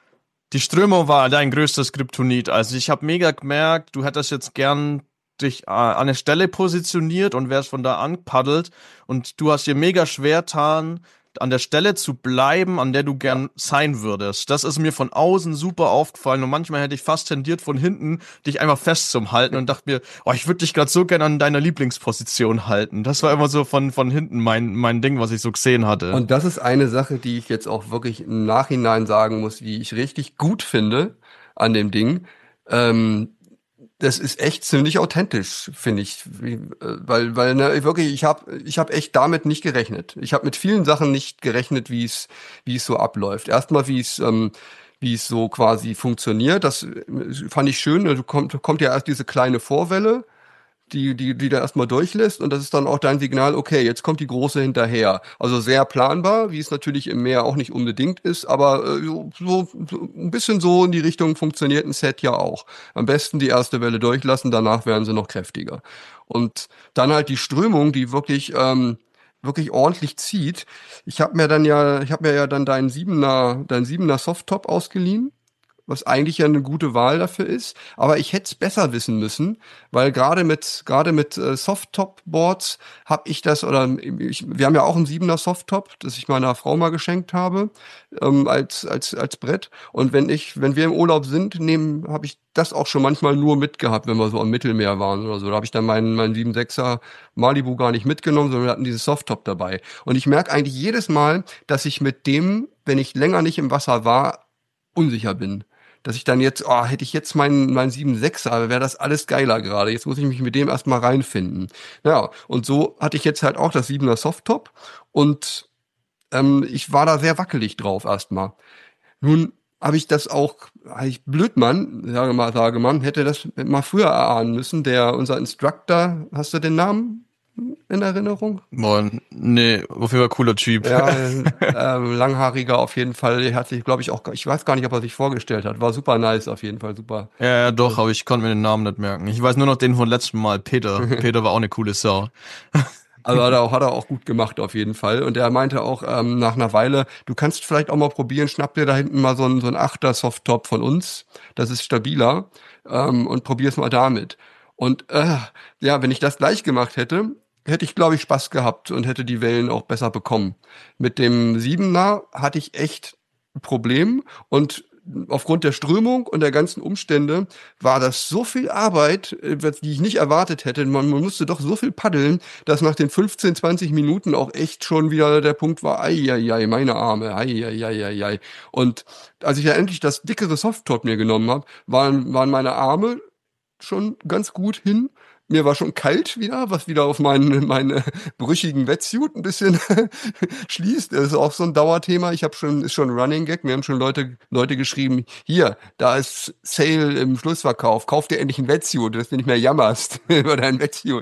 Die Strömung war dein größtes Kryptonit. Also ich habe mega gemerkt, du hättest jetzt gern dich äh, an eine Stelle positioniert und wärst von da angepaddelt und du hast dir mega schwer getan, an der Stelle zu bleiben, an der du gern sein würdest. Das ist mir von außen super aufgefallen und manchmal hätte ich fast tendiert, von hinten dich einfach festzuhalten und dachte mir, oh, ich würde dich gerade so gern an deiner Lieblingsposition halten. Das war immer so von von hinten mein mein Ding, was ich so gesehen hatte. Und das ist eine Sache, die ich jetzt auch wirklich im Nachhinein sagen muss, die ich richtig gut finde an dem Ding. Ähm, das ist echt ziemlich authentisch, finde ich, weil weil ne, wirklich ich habe ich habe echt damit nicht gerechnet. Ich habe mit vielen Sachen nicht gerechnet, wie es wie es so abläuft. Erstmal wie es ähm, wie es so quasi funktioniert, das fand ich schön. Da kommt kommt ja erst diese kleine Vorwelle, die die die da erstmal durchlässt und das ist dann auch dein Signal, okay, jetzt kommt die große hinterher. Also sehr planbar, wie es natürlich im Meer auch nicht unbedingt ist, aber äh, so, so, so ein bisschen so in die Richtung funktioniert ein Set ja auch. Am besten die erste Welle durchlassen, danach werden sie noch kräftiger. Und dann halt die Strömung, die wirklich ähm, wirklich ordentlich zieht. Ich habe mir dann ja, ich habe mir ja dann deinen Siebener, deinen Siebener Softtop ausgeliehen, was eigentlich ja eine gute Wahl dafür ist. Aber ich hätte es besser wissen müssen, weil gerade mit gerade mit äh, Softtop-Boards habe ich das, oder ich, wir haben ja auch einen Siebener Softtop, das ich meiner Frau mal geschenkt habe, ähm, als als als Brett. Und wenn ich, wenn wir im Urlaub sind, nehmen, habe ich das auch schon manchmal nur mitgehabt, wenn wir so am Mittelmeer waren oder so. Da habe ich dann meinen meinen sieben Komma sechser Malibu gar nicht mitgenommen, sondern wir hatten dieses Softtop dabei. Und ich merke eigentlich jedes Mal, dass ich mit dem, wenn ich länger nicht im Wasser war, unsicher bin. Dass ich dann jetzt, oh, hätte ich jetzt meinen meinen sieben Komma sechser, wäre das alles geiler gerade. Jetzt muss ich mich mit dem erstmal reinfinden. Ja, und so hatte ich jetzt halt auch das Siebener Softtop und ähm, ich war da sehr wackelig drauf erstmal. Nun habe ich das auch, ich Blödmann, sage mal, sage man, hätte das mal früher erahnen müssen. Der, unser Instructor, hast du den Namen? in Erinnerung? Boah, nee, auf jeden Fall cooler Typ. Ja, ähm, langhaariger auf jeden Fall. Er hat sich, glaube ich, auch, ich weiß gar nicht, ob er sich vorgestellt hat. War super nice auf jeden Fall, super. Ja, ja, doch, aber ich konnte mir den Namen nicht merken. Ich weiß nur noch den von letztem Mal, Peter. Peter war auch eine coole Sau. Also hat er, auch, hat er auch gut gemacht auf jeden Fall. Und er meinte auch ähm, nach einer Weile, du kannst vielleicht auch mal probieren, schnapp dir da hinten mal so ein, so ein Achter Softtop von uns. Das ist stabiler. Ähm, und probier's mal damit. Und äh, ja, wenn ich das gleich gemacht hätte, hätte ich, glaube ich, Spaß gehabt und hätte die Wellen auch besser bekommen. Mit dem Siebener hatte ich echt ein Problem und aufgrund der Strömung und der ganzen Umstände war das so viel Arbeit, äh, die ich nicht erwartet hätte. Man, man musste doch so viel paddeln, dass nach den fünfzehn, zwanzig Minuten auch echt schon wieder der Punkt war, ei, ei, ei, meine Arme, ei, ei, ei, ei, ei. Und als ich ja endlich das dickere Softtop mir genommen habe, waren, waren meine Arme schon ganz gut hin. Mir war schon kalt wieder, was wieder auf meinen meine brüchigen Wetsuit ein bisschen schließt. Das ist auch so ein Dauerthema. Ich habe schon ist schon ein Running Gag. Mir haben schon Leute Leute geschrieben: Hier, da ist Sale im Schlussverkauf. Kauf dir endlich ein Wetsuit, dass du nicht mehr jammerst über dein Wetsuit.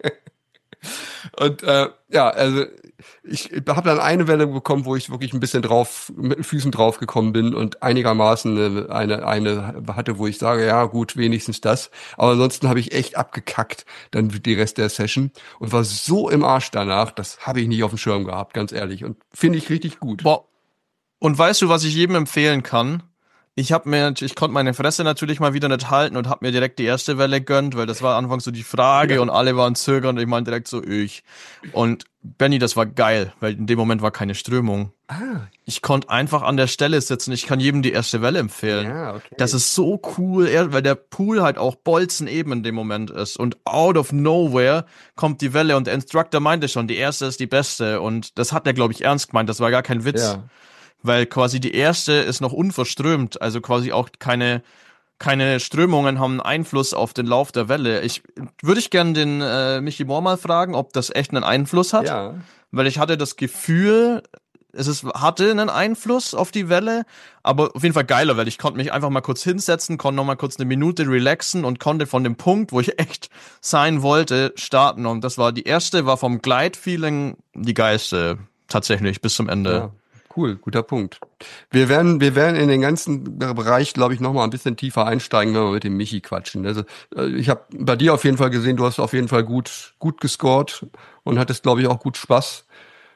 Und äh, ja, also ich habe dann eine Welle bekommen, wo ich wirklich ein bisschen drauf, mit den Füßen drauf gekommen bin und einigermaßen eine, eine hatte, wo ich sage, ja gut, wenigstens das. Aber ansonsten habe ich echt abgekackt, dann die Rest der Session und war so im Arsch danach, das habe ich nicht auf dem Schirm gehabt, ganz ehrlich. Und finde ich richtig gut. Boah. Und weißt du, was ich jedem empfehlen kann? Ich hab mir, ich konnte meine Fresse natürlich mal wieder nicht halten und hab mir direkt die erste Welle gönnt, weil das war anfangs so die Frage, ja. Und alle waren zögernd und ich meinte direkt so, ich. Und Benny, das war geil, weil in dem Moment war keine Strömung. Ah. Ich konnte einfach an der Stelle sitzen. Ich kann jedem die erste Welle empfehlen. Ja, okay. Das ist so cool, weil der Pool halt auch bolzeneben in dem Moment ist. Und out of nowhere kommt die Welle und der Instructor meinte schon, die erste ist die beste. Und das hat er, glaube ich, ernst gemeint. Das war gar kein Witz. Ja. Weil quasi die erste ist noch unverströmt, also quasi auch keine keine Strömungen haben Einfluss auf den Lauf der Welle. Ich würde ich gerne den äh, Michi Mohr mal fragen, ob das echt einen Einfluss hat, ja. Weil ich hatte das Gefühl, es ist, hatte einen Einfluss auf die Welle, aber auf jeden Fall geiler, weil ich konnte mich einfach mal kurz hinsetzen, konnte noch mal kurz eine Minute relaxen und konnte von dem Punkt, wo ich echt sein wollte, starten. Und das war die erste, war vom Glide-Feeling die geilste tatsächlich bis zum Ende. Ja. Cool, guter Punkt. Wir werden, wir werden in den ganzen Bereich, glaube ich, noch mal ein bisschen tiefer einsteigen, wenn wir mit dem Michi quatschen. Also ich habe bei dir auf jeden Fall gesehen, du hast auf jeden Fall gut, gut gescored und hattest, glaube ich, auch gut Spaß.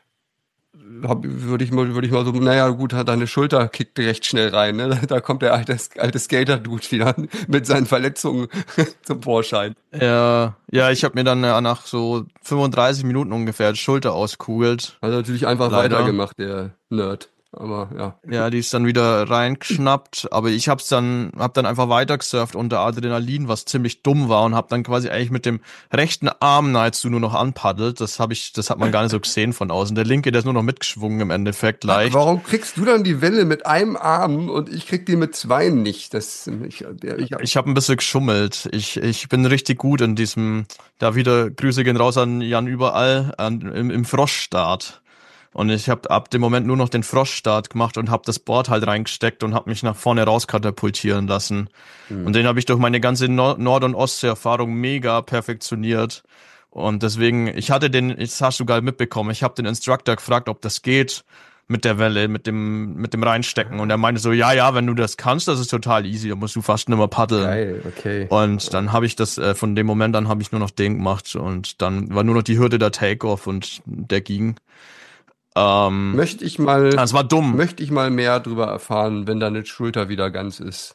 Hab, würde ich mal, würde ich mal so, naja, gut, deine Schulter kickt recht schnell rein, ne? Da kommt der alte, alte Skater-Dude wieder mit seinen Verletzungen zum Vorschein. Ja, ja, ich habe mir dann äh, nach so fünfunddreißig Minuten ungefähr die Schulter auskugelt. Also natürlich einfach Leider. weitergemacht, der Nerd. Aber ja. Ja, die ist dann wieder reingeschnappt, aber ich hab's dann, hab dann einfach weitergesurft unter Adrenalin, was ziemlich dumm war und hab dann quasi eigentlich mit dem rechten Arm nahezu nur noch anpaddelt. Das hab ich, das hat man gar nicht so gesehen von außen. Der linke, der ist nur noch mitgeschwungen im Endeffekt leicht. Ach, warum kriegst du dann die Welle mit einem Arm und ich krieg die mit zwei nicht? Das, ich, ich, hab, ich hab ein bisschen geschummelt. Ich, ich bin richtig gut in diesem, da wieder Grüße gehen raus an Jan überall, an, im, im Froschstart. Und ich habe ab dem Moment nur noch den Froschstart gemacht und habe das Board halt reingesteckt und habe mich nach vorne rauskatapultieren lassen. Mhm. Und den habe ich durch meine ganze Nord- und Ostsee-Erfahrung mega perfektioniert. Und deswegen, ich hatte den, das hast du gerade mitbekommen, ich habe den Instructor gefragt, ob das geht mit der Welle, mit dem mit dem Reinstecken. Und er meinte so, ja, ja, wenn du das kannst, das ist total easy, da musst du fast nicht mehr paddeln. Geil, okay. Und dann habe ich das, äh, von dem Moment an habe ich nur noch den gemacht. Und dann war nur noch die Hürde der Takeoff und der ging. Ähm, möchte ich mal, das war dumm. Möchte ich mal mehr drüber erfahren, wenn deine Schulter wieder ganz ist.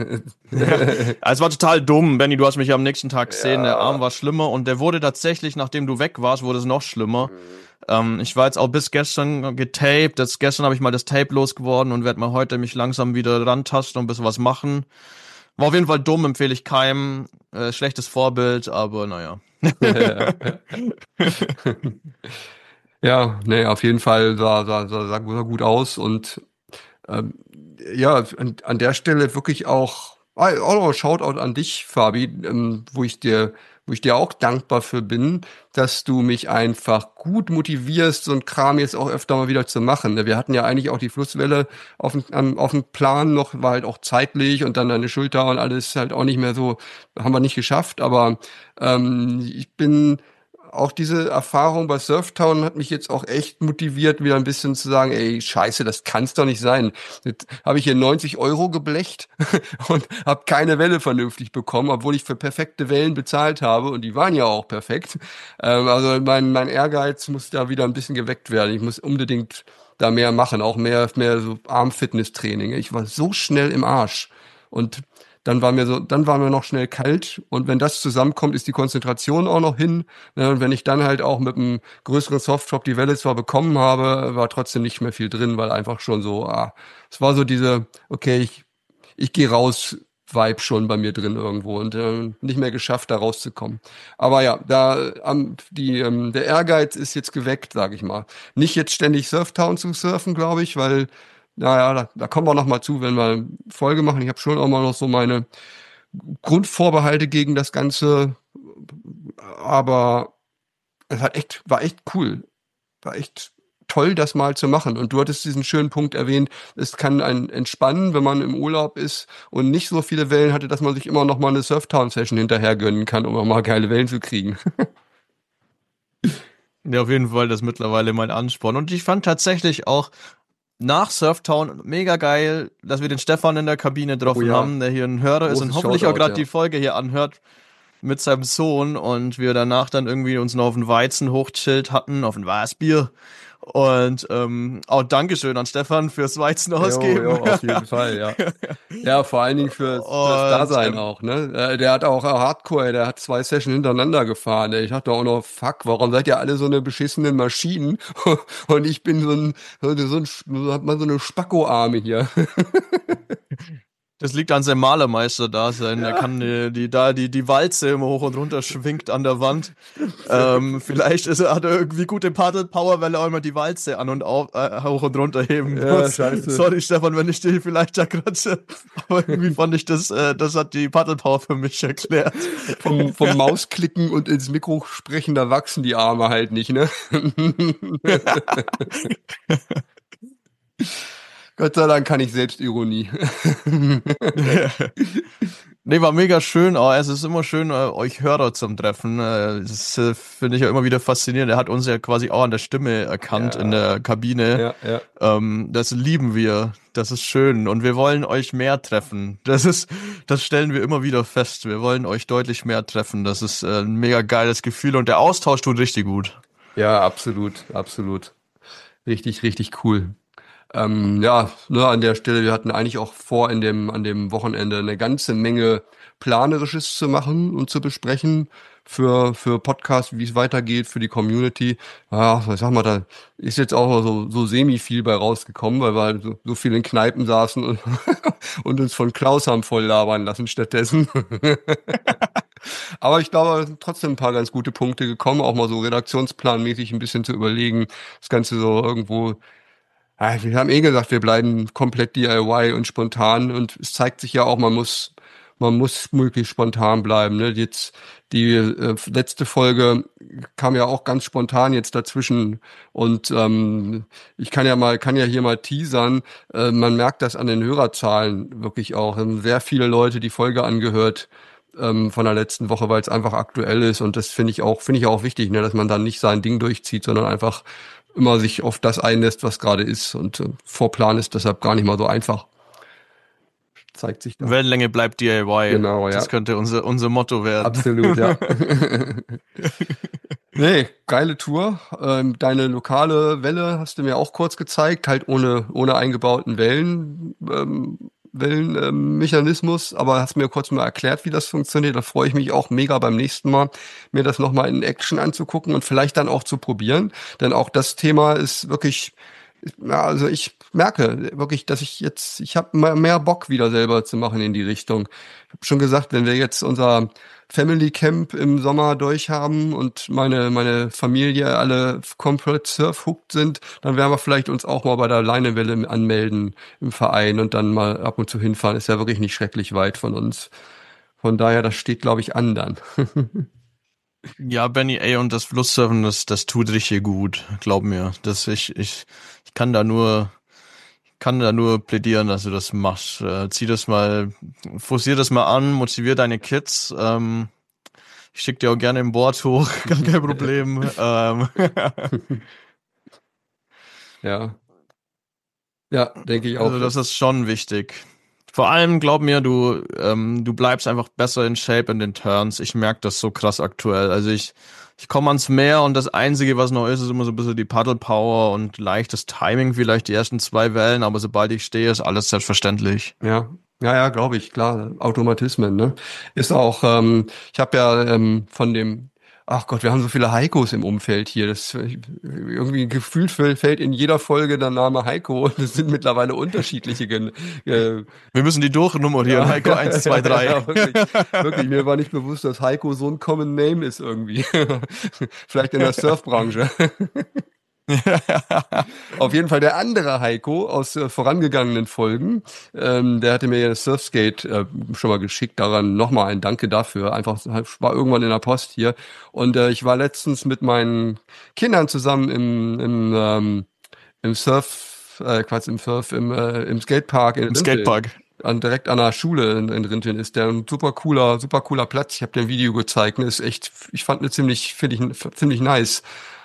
Es war total dumm, Benny, du hast mich ja am nächsten Tag gesehen, ja. Der Arm war schlimmer und der wurde tatsächlich, nachdem du weg warst, wurde es noch schlimmer. Mhm. Ähm, ich war jetzt auch bis gestern getaped, das, gestern habe ich mal das Tape losgeworden und werde mal heute mich langsam wieder rantasten und ein bisschen was machen. War auf jeden Fall dumm, empfehle ich keinem, äh, schlechtes Vorbild, aber naja. Ja, nee, auf jeden Fall sah, sah, sah, sah gut aus und ähm, ja, an, an der Stelle wirklich auch, auch noch ein Shoutout an dich, Fabi, ähm, wo ich dir, wo ich dir auch dankbar für bin, dass du mich einfach gut motivierst, so ein Kram jetzt auch öfter mal wieder zu machen. Wir hatten ja eigentlich auch die Flusswelle auf dem, auf dem Plan noch, war halt auch zeitlich und dann deine Schulter und alles halt auch nicht mehr so, haben wir nicht geschafft, aber ähm, ich bin auch diese Erfahrung bei Surftown hat mich jetzt auch echt motiviert, wieder ein bisschen zu sagen, ey, scheiße, das kann's doch nicht sein. Jetzt habe ich hier neunzig Euro geblecht und habe keine Welle vernünftig bekommen, obwohl ich für perfekte Wellen bezahlt habe und die waren ja auch perfekt. Ähm, also mein, mein Ehrgeiz muss da wieder ein bisschen geweckt werden. Ich muss unbedingt da mehr machen, auch mehr, mehr so Arm-Fitness-Training. Ich war so schnell im Arsch und dann war mir so, dann war mir noch schnell kalt und wenn das zusammenkommt, ist die Konzentration auch noch hin. Ne, und wenn ich dann halt auch mit einem größeren Softdrop die Welle zwar bekommen habe, war trotzdem nicht mehr viel drin, weil einfach schon so, ah, es war so diese, okay, ich, ich gehe raus, Vibe schon bei mir drin irgendwo und äh, nicht mehr geschafft, da rauszukommen. Aber ja, da ähm, die ähm, der Ehrgeiz ist jetzt geweckt, sage ich mal. Nicht jetzt ständig Surftown zu surfen, glaube ich, weil naja, da, da kommen wir noch mal zu, wenn wir eine Folge machen. Ich habe schon auch mal noch so meine Grundvorbehalte gegen das Ganze, aber es hat echt, war echt cool. War echt toll, das mal zu machen. Und du hattest diesen schönen Punkt erwähnt, es kann einen entspannen, wenn man im Urlaub ist und nicht so viele Wellen hatte, dass man sich immer noch mal eine Surftown-Session hinterher gönnen kann, um auch mal geile Wellen zu kriegen. Ja, auf jeden Fall, das ist mittlerweile mein Ansporn. Und ich fand tatsächlich auch nach Surftown mega geil, dass wir den Stefan in der Kabine getroffen Oh ja. haben, der hier ein Hörer ist Großes und hoffentlich auch Shoutout, gerade ja. die Folge hier anhört mit seinem Sohn und wir danach dann irgendwie uns noch auf den Weizen hochchillt hatten, auf ein Weißbier. Und ähm, auch Dankeschön an Stefan fürs Weizen ausgeben. Jo, jo, auf jeden Fall, ja. Ja, vor allen Dingen fürs, fürs Dasein ähm, auch, ne? Äh, Der hat auch äh, Hardcore, der hat zwei Sessions hintereinander gefahren. ey. Ich dachte auch noch, fuck, warum seid ihr alle so eine beschissenen Maschinen? Und ich bin so ein, so ein, so ein so hat man so eine Spacko-Arme hier. Das liegt an seinem Malermeister da sein. Er kann die, die da die die Walze immer hoch und runter schwingt an der Wand. ähm, vielleicht ist er, hat er irgendwie gute Paddle Power, weil er auch immer die Walze an und auf, äh, hoch und runter heben Ja, muss. scheiße. Sorry Stefan, wenn ich dir vielleicht da kratze. Aber irgendwie fand ich das, äh, das hat die Paddle Power für mich erklärt. Vom, vom Mausklicken und ins Mikro sprechen, da wachsen die Arme halt nicht, ne? Gott sei Dank kann ich Selbstironie. Nee, war mega schön. Oh, es ist immer schön, äh, euch Hörer zum Treffen. Äh, das äh, finde ich ja immer wieder faszinierend. Er hat uns ja quasi auch an der Stimme erkannt Ja. in der Kabine. Ja, ja. Ähm, das lieben wir. Das ist schön. Und wir wollen euch mehr treffen. Das ist, das stellen wir immer wieder fest. Wir wollen euch deutlich mehr treffen. Das ist äh, ein mega geiles Gefühl und der Austausch tut richtig gut. Ja, absolut, absolut. Richtig, richtig cool. Ähm, ja, ne, an der Stelle, wir hatten eigentlich auch vor, in dem, an dem Wochenende eine ganze Menge Planerisches zu machen und zu besprechen für, für Podcast, wie es weitergeht, für die Community. Ja, ich sag mal, da ist jetzt auch so, so semi viel bei rausgekommen, weil wir halt so, so viel in Kneipen saßen und, und uns von Klaus haben voll labern lassen stattdessen. Aber ich glaube, es sind trotzdem ein paar ganz gute Punkte gekommen, auch mal so redaktionsplanmäßig ein bisschen zu überlegen, das Ganze so irgendwo. Ja, wir haben eh gesagt, wir bleiben komplett D I Y und spontan und es zeigt sich ja auch, man muss, man muss möglichst spontan bleiben. Ne? Jetzt die äh, letzte Folge kam ja auch ganz spontan jetzt dazwischen und ähm, ich kann ja mal, kann ja hier mal teasern. Äh, man merkt das an den Hörerzahlen wirklich auch. Haben sehr viele Leute die Folge angehört ähm, von der letzten Woche, weil es einfach aktuell ist und das finde ich auch, finde ich auch wichtig, ne, dass man dann nicht sein Ding durchzieht, sondern einfach immer sich auf das einlässt, was gerade ist und äh, Vorplan ist deshalb gar nicht mal so einfach. Zeigt sich da. Wellenlänge bleibt D I Y. Genau, ja. Das könnte unser, unser Motto werden. Absolut, ja. Nee, geile Tour. Ähm, deine lokale Welle hast du mir auch kurz gezeigt, halt ohne, ohne eingebauten Wellen, ähm, Wellenmechanismus, aber hast mir kurz mal erklärt, wie das funktioniert. Da freue ich mich auch mega beim nächsten Mal, mir das nochmal in Action anzugucken und vielleicht dann auch zu probieren. Denn auch das Thema ist wirklich, ja, also ich merke wirklich, dass ich jetzt, ich habe mehr Bock wieder selber zu machen in die Richtung. Ich habe schon gesagt, wenn wir jetzt unser Family Camp im Sommer durchhaben und meine meine Familie alle komplett surfhooked sind, dann werden wir vielleicht uns auch mal bei der Leinewelle anmelden im Verein und dann mal ab und zu hinfahren. Ist ja wirklich nicht schrecklich weit von uns. Von daher, das steht, glaube ich, an dann. Ja, Benny, ey, und das Flusssurfen, das, das tut richtig gut, glaub mir. Das, ich, ich, ich kann da nur, kann da nur plädieren, dass du das machst. Äh, zieh das mal, forcier das mal an, motivier deine Kids. Ähm, Ich schicke dir auch gerne ein Board hoch, gar kein Problem. ähm. Ja. Ja, denke ich auch. Also das ist schon wichtig. Vor allem, glaub mir, du ähm, du bleibst einfach besser in Shape in den Turns. Ich merke das so krass aktuell. Also ich ich komme ans Meer und das Einzige, was noch ist, ist immer so ein bisschen die Paddle-Power und leichtes Timing, vielleicht die ersten zwei Wellen, aber sobald ich stehe, ist alles selbstverständlich. Ja, ja, ja, glaube ich, klar. Automatismen, ne? Ist auch, ähm, ich habe ja ähm, von dem, ach Gott, wir haben so viele Heikos im Umfeld hier. Das irgendwie gefühlt fällt in jeder Folge der Name Heiko und es sind mittlerweile unterschiedliche. Gen äh, Wir müssen die durchnummerieren. Ja. Heiko eins, zwei, drei. Ja, wirklich, wirklich, mir war nicht bewusst, dass Heiko so ein Common Name ist irgendwie. Vielleicht in der Surfbranche. Auf jeden Fall der andere Heiko aus äh, vorangegangenen Folgen, ähm, der hatte mir ja das Surfskate äh, schon mal geschickt, daran nochmal ein Danke dafür. Einfach war irgendwann in der Post hier und äh, ich war letztens mit meinen Kindern zusammen im im, ähm, im Surf, äh, Quatsch, im Surf, im, äh, im Skatepark in Im Skatepark. An, direkt an der Schule in, in Rinteln ist der ein super cooler, super cooler Platz. Ich habe dir ein Video gezeigt, ne, ist echt, ich fand ne ziemlich, finde ich ziemlich nice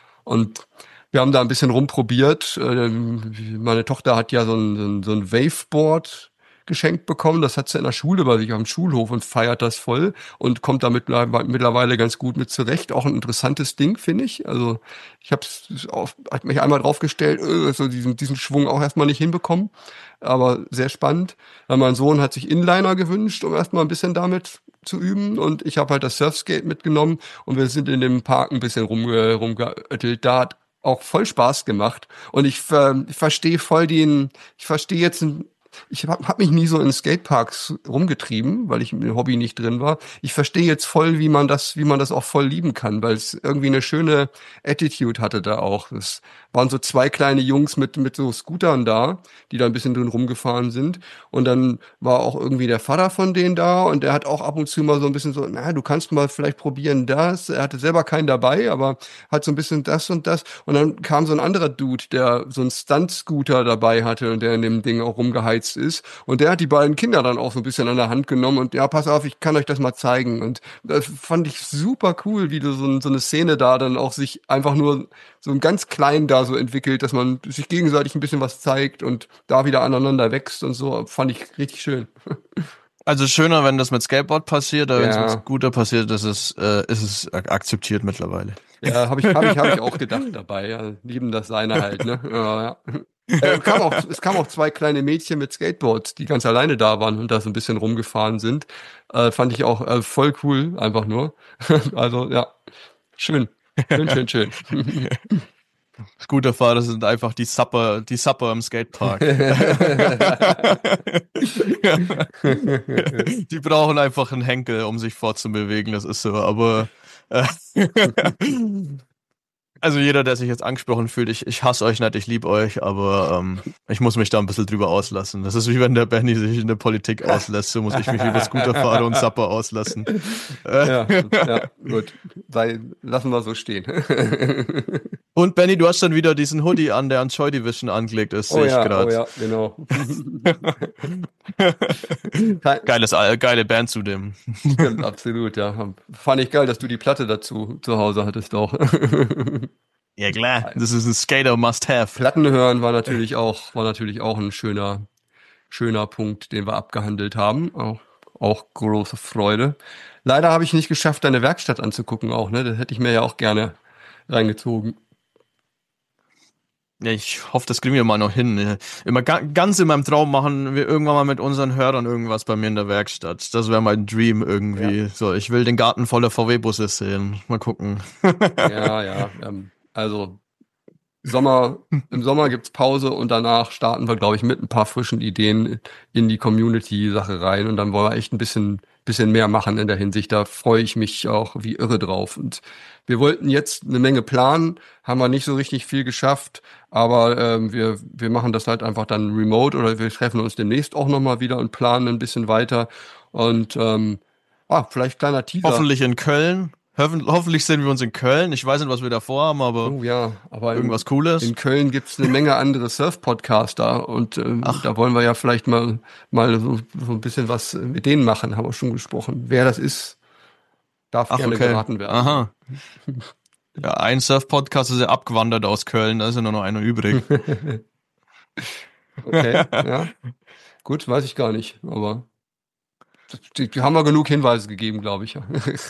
und wir haben da ein bisschen rumprobiert. Meine Tochter hat ja so ein, so ein Waveboard geschenkt bekommen. Das hat sie in der Schule bei sich am Schulhof und feiert das voll und kommt damit mittlerweile ganz gut mit zurecht. Auch ein interessantes Ding, finde ich. Also ich habe hab mich einmal draufgestellt, so diesen, diesen Schwung auch erstmal nicht hinbekommen. Aber sehr spannend. Mein Sohn hat sich Inliner gewünscht, um erstmal ein bisschen damit zu üben. Und ich habe halt das Surfskate mitgenommen und wir sind in dem Park ein bisschen rumge rumgeöttelt. Da hat auch voll Spaß gemacht und ich, äh, ich verstehe voll den, ich verstehe jetzt, ich habe hab mich nie so in Skateparks rumgetrieben, weil ich im Hobby nicht drin war. Ich verstehe jetzt voll, wie man das, wie man das auch voll lieben kann, weil es irgendwie eine schöne Attitude hatte da auch. Es waren so zwei kleine Jungs mit mit so Scootern da, die da ein bisschen drin rumgefahren sind und dann war auch irgendwie der Vater von denen da und der hat auch ab und zu mal so ein bisschen so, na, du kannst mal vielleicht probieren das. Er hatte selber keinen dabei, aber hat so ein bisschen das und das und dann kam so ein anderer Dude, der so einen Stunt-Scooter dabei hatte und der in dem Ding auch rumgeheizt ist und der hat die beiden Kinder dann auch so ein bisschen an der Hand genommen und ja, pass auf, ich kann euch das mal zeigen und das fand ich super cool, wie du so, so eine Szene da dann auch sich einfach nur so ein ganz klein da so entwickelt, dass man sich gegenseitig ein bisschen was zeigt und da wieder aneinander wächst und so, fand ich richtig schön. Also schöner, wenn das mit Skateboard passiert, aber Ja. wenn es mit Scooter passiert, ist es, äh, ist es akzeptiert mittlerweile. Ja, habe ich, hab ich, hab ich auch gedacht dabei, ja, lieben das seine halt, ne? Ja, ja. Äh, kam auch, es kamen auch zwei kleine Mädchen mit Skateboards, die ganz alleine da waren und da so ein bisschen rumgefahren sind. Äh, fand ich auch äh, voll cool, einfach nur. Also ja, schön, schön, schön, schön. Scooterfahrer sind einfach die Supper, die Supper im Skatepark. Die brauchen einfach einen Henkel, um sich fortzubewegen, das ist so, aber äh, also jeder, der sich jetzt angesprochen fühlt, ich, ich hasse euch nicht, ich liebe euch, aber ähm, ich muss mich da ein bisschen drüber auslassen. Das ist wie wenn der Benny sich in der Politik auslässt, so muss ich mich über Scooterfahrer und Supper auslassen. Ja, ja, gut. Sei, lassen wir so stehen. Und Benny, du hast dann wieder diesen Hoodie an, der an Joy Division angelegt ist, sehe Oh ich ja, gerade. oh ja, genau. Geiles, Al- geile Band zudem. Stimmt, absolut, ja. Fand ich geil, dass du die Platte dazu zu Hause hattest auch. Ja klar, das ist ein Skater Must-Have. Platten hören war natürlich auch, war natürlich auch ein schöner, schöner Punkt, den wir abgehandelt haben. Auch, auch große Freude. Leider habe ich nicht geschafft, deine Werkstatt anzugucken auch, ne? Das hätte ich mir ja auch gerne reingezogen. Ja, ich hoffe, das kriegen wir mal noch hin. Immer ga- ganz in meinem Traum machen wir irgendwann mal mit unseren Hörern irgendwas bei mir in der Werkstatt. Das wäre mein Dream irgendwie. Ja. So, ich will den Garten voller V W-Busse sehen. Mal gucken. Ja, ja. Ähm, also Sommer, im Sommer gibt's Pause und danach starten wir, glaube ich, mit ein paar frischen Ideen in die Community-Sache rein und dann wollen wir echt ein bisschen, bisschen mehr machen in der Hinsicht. Da freue ich mich auch wie irre drauf. Und wir wollten jetzt eine Menge planen, haben wir nicht so richtig viel geschafft, aber ähm, wir, wir machen das halt einfach dann remote oder wir treffen uns demnächst auch nochmal wieder und planen ein bisschen weiter. Und ähm, ah, vielleicht kleiner Teaser. Hoffentlich in Köln. Hoffen, hoffentlich sehen wir uns in Köln. Ich weiß nicht, was wir da vorhaben, aber Oh ja, aber irgendwas in, Cooles. in Köln gibt's eine Menge andere Surf-Podcaster und ähm, da wollen wir ja vielleicht mal mal so, so ein bisschen was mit denen machen, haben wir schon gesprochen. Wer das ist, Darf Ach, gerne okay. geraten werden. Aha. Ja, ein Surf-Podcast ist ja abgewandert aus Köln, da ist ja nur noch einer übrig. Okay, ja. Gut, weiß ich gar nicht, aber die, die haben wir genug Hinweise gegeben, glaube ich.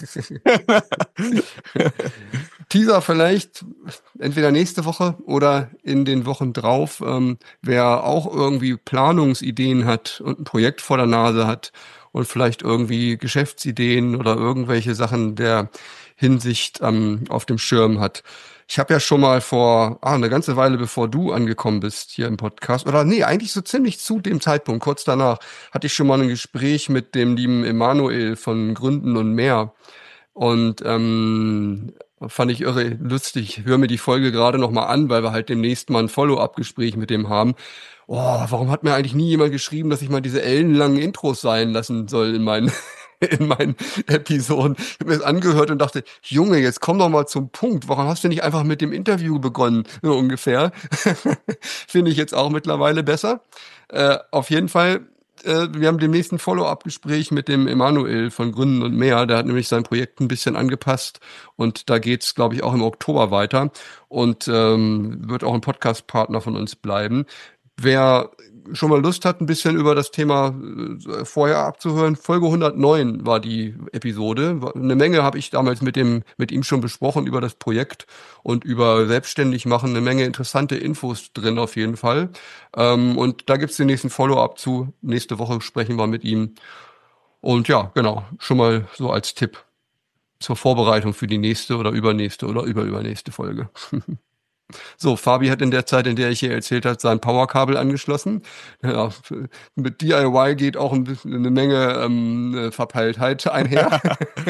Teaser vielleicht entweder nächste Woche oder in den Wochen drauf. Ähm, wer auch irgendwie Planungsideen hat und ein Projekt vor der Nase hat und vielleicht irgendwie Geschäftsideen oder irgendwelche Sachen der Hinsicht ähm, auf dem Schirm hat. Ich habe ja schon mal vor, ah, eine ganze Weile bevor du angekommen bist hier im Podcast, oder nee, eigentlich so ziemlich zu dem Zeitpunkt, kurz danach, hatte ich schon mal ein Gespräch mit dem lieben Emanuel von Gründen und mehr. Und ähm, fand ich irre lustig. Ich höre mir die Folge gerade noch mal an, weil wir halt demnächst mal ein Follow-up-Gespräch mit dem haben. Oh, warum hat mir eigentlich nie jemand geschrieben, dass ich mal diese ellenlangen Intros sein lassen soll in meinen in meinen Episoden? Ich habe mir das angehört und dachte, Junge, jetzt komm doch mal zum Punkt. Warum hast du nicht einfach mit dem Interview begonnen? So ungefähr. Finde ich jetzt auch mittlerweile besser. Äh, auf jeden Fall, äh, wir haben demnächst ein Follow-up-Gespräch mit dem Emanuel von Gründen und mehr. Der hat nämlich sein Projekt ein bisschen angepasst und da geht's, glaube ich, auch im Oktober weiter und ähm, wird auch ein Podcast-Partner von uns bleiben. Wer schon mal Lust hat, ein bisschen über das Thema äh, vorher abzuhören, Folge hundertneun war die Episode. Eine Menge habe ich damals mit dem mit ihm schon besprochen über das Projekt und über selbstständig machen. Eine Menge interessante Infos drin auf jeden Fall. Ähm, und da gibt's den nächsten Follow-up zu. Nächste Woche sprechen wir mit ihm. Und ja, genau, schon mal so als Tipp zur Vorbereitung für die nächste oder übernächste oder überübernächste Folge. So, Fabi hat in der Zeit, in der ich hier erzählt habe, sein Powerkabel angeschlossen. Ja, mit D I Y geht auch ein bisschen eine Menge ähm, Verpeiltheit einher.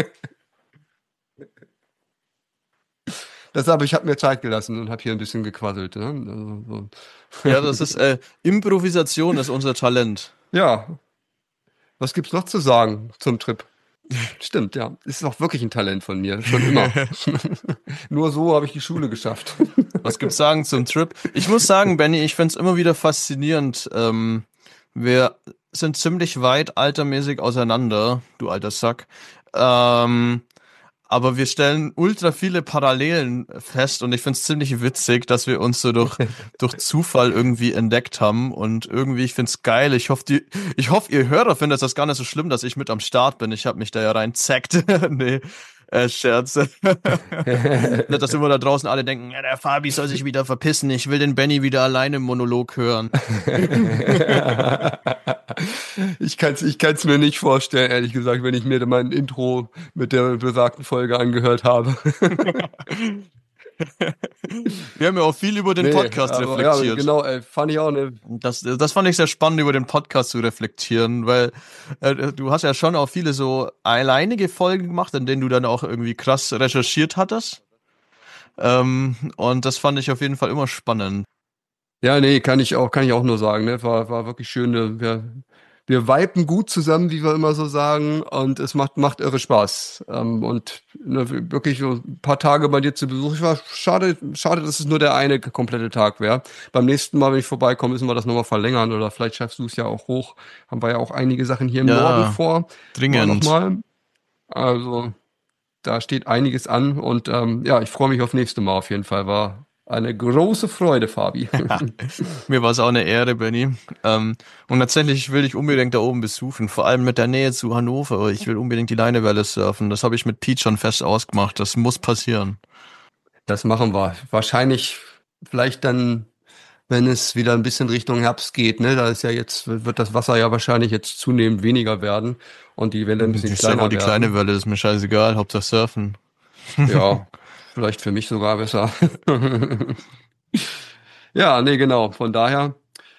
Deshalb, ich habe mir Zeit gelassen und habe hier ein bisschen gequasselt. Ne? Also, so. Ja, das ist, äh, Improvisation ist unser Talent. Ja, was gibt's noch zu sagen zum Trip? Stimmt, ja. Ist auch wirklich ein Talent von mir, schon immer. Nur so habe ich die Schule geschafft. Was gibt's sagen zum Trip? Ich muss sagen, Benny, ich find's immer wieder faszinierend. Ähm, wir sind ziemlich weit altermäßig auseinander, du alter Sack. Ähm, aber wir stellen ultra viele Parallelen fest und ich find's ziemlich witzig, dass wir uns so durch durch Zufall irgendwie entdeckt haben und irgendwie, ich find's geil. Ich hoffe, die, ich hoffe, ihr Hörer findet das gar nicht so schlimm, dass ich mit am Start bin. Ich habe mich da ja rein zackt. Nee, äh, Scherz. Nicht, dass immer da draußen alle denken, ja, der Fabi soll sich wieder verpissen. Ich will den Benny wieder alleine im Monolog hören. Ich kann es ich kann's mir nicht vorstellen, ehrlich gesagt, wenn ich mir mein Intro mit der besagten Folge angehört habe. Wir haben ja auch viel über den Nee, Podcast aber, reflektiert. Ja, genau, ey, fand ich auch eine. Das, das fand ich sehr spannend, über den Podcast zu reflektieren, weil äh, du hast ja schon auch viele so alleinige Folgen gemacht, in denen du dann auch irgendwie krass recherchiert hattest. Ähm, und das fand ich auf jeden Fall immer spannend. Ja, nee, kann ich auch, kann ich auch nur sagen, ne? War, war wirklich schön. Ne? Wir, wir viben gut zusammen, wie wir immer so sagen, und es macht, macht irre Spaß. Ähm, und ne, wirklich so ein paar Tage bei dir zu Besuch. Ich war schade, schade, dass es nur der eine komplette Tag wäre. Beim nächsten Mal, wenn ich vorbeikomme, müssen wir das nochmal verlängern oder vielleicht schaffst du es ja auch hoch. Haben wir ja auch einige Sachen hier im Ja, Norden vor. dringend. Nochmal. Also, da steht einiges an und ähm, ja, ich freue mich auf nächste Mal auf jeden Fall. War eine große Freude, Fabi. Mir war es auch eine Ehre, Benny. Ähm, und tatsächlich will ich unbedingt da oben besuchen, vor allem mit der Nähe zu Hannover. Ich will unbedingt die Leinewelle surfen. Das habe ich mit Pete schon fest ausgemacht. Das muss passieren. Das machen wir. Wahrscheinlich vielleicht dann, wenn es wieder ein bisschen Richtung Herbst geht, ne? Da ist ja jetzt, wird das Wasser ja wahrscheinlich jetzt zunehmend weniger werden und die Welle ein bisschen Ich kleiner sag auch, die werden. kleine Welle ist mir scheißegal, Hauptsache surfen. Ja, vielleicht für mich sogar besser. Ja, nee, genau. Von daher.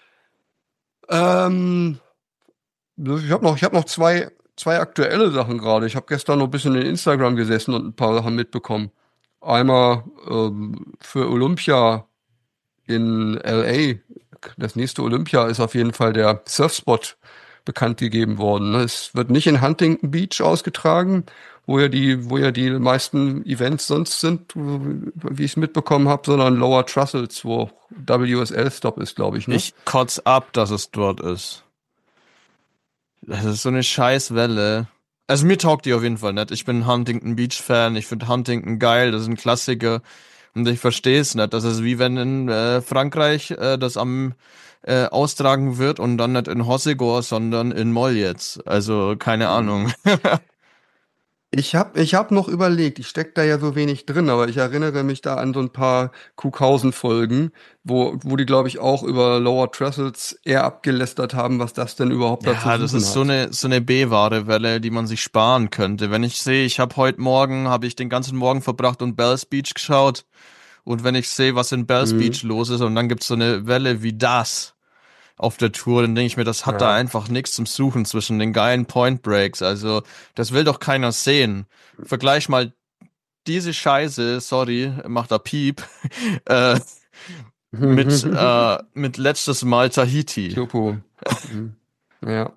Ähm, ich habe noch, ich habe noch zwei, zwei aktuelle Sachen gerade. Ich habe gestern noch ein bisschen in Instagram gesessen und ein paar Sachen mitbekommen. Einmal ähm, für Olympia in L A. Das nächste Olympia ist auf jeden Fall der Surfspot bekannt gegeben worden. Es wird nicht in Huntington Beach ausgetragen, wo ja die, wo ja die meisten Events sonst sind, wie ich es mitbekommen habe, sondern Lower Trussels, wo W S L-Stop ist, glaube ich. Ne? Ich kotz ab, dass es dort ist. Das ist so eine scheiß Welle. Also mir taugt die auf jeden Fall nicht. Ich bin Huntington Beach Fan, ich finde Huntington geil, das ist ein Klassiker und ich verstehe es nicht. Das ist wie wenn in äh, Frankreich äh, das am äh, austragen wird und dann nicht in Hossegor, sondern in Moljetz. Also keine Ahnung. Ich hab, ich hab noch überlegt, ich steck da ja so wenig drin, aber ich erinnere mich da an so ein paar Kuckhausen-Folgen, wo, wo die, glaube ich, auch über Lower Trestles eher abgelästert haben, was das denn überhaupt da zu Ja, das suchen ist so hat. eine so eine B-Ware-Welle, die man sich sparen könnte. Wenn ich sehe, ich habe heute Morgen, habe ich den ganzen Morgen verbracht und Bells Beach geschaut und wenn ich sehe, was in Bells Mhm. Beach los ist und dann gibt's so eine Welle wie das auf der Tour, dann denke ich mir, das hat da Ja. einfach nichts zum Suchen zwischen den geilen Point Breaks. Also, das will doch keiner sehen. Vergleich mal diese Scheiße, sorry, macht da Piep, äh, mit, äh, mit letztes Mal Tahiti. Chopo. Mhm. Ja.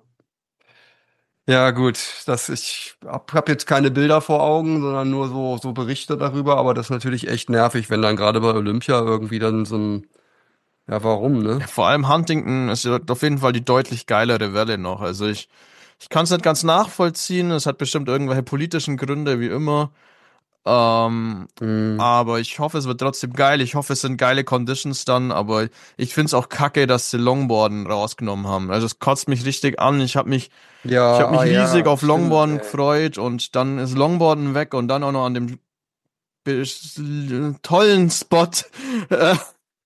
Ja, gut, das, ich hab, hab jetzt keine Bilder vor Augen, sondern nur so, so Berichte darüber, aber das ist natürlich echt nervig, wenn dann gerade bei Olympia irgendwie dann so ein, ja, warum, ne? Ja, vor allem Huntington ist ja auf jeden Fall die deutlich geilere Welle noch. Also ich, ich kann es nicht ganz nachvollziehen. Es hat bestimmt irgendwelche politischen Gründe, wie immer. Ähm, Mhm. aber ich hoffe, es wird trotzdem geil. Ich hoffe, es sind geile Conditions dann. Aber ich find's auch kacke, dass sie Longboarden rausgenommen haben. Also es kotzt mich richtig an. Ich habe mich, ich Ja, habe mich ah, riesig ja, auf stimmt, Longboarden ey. gefreut und dann ist Longboarden weg und dann auch noch an dem be- tollen Spot. Äh,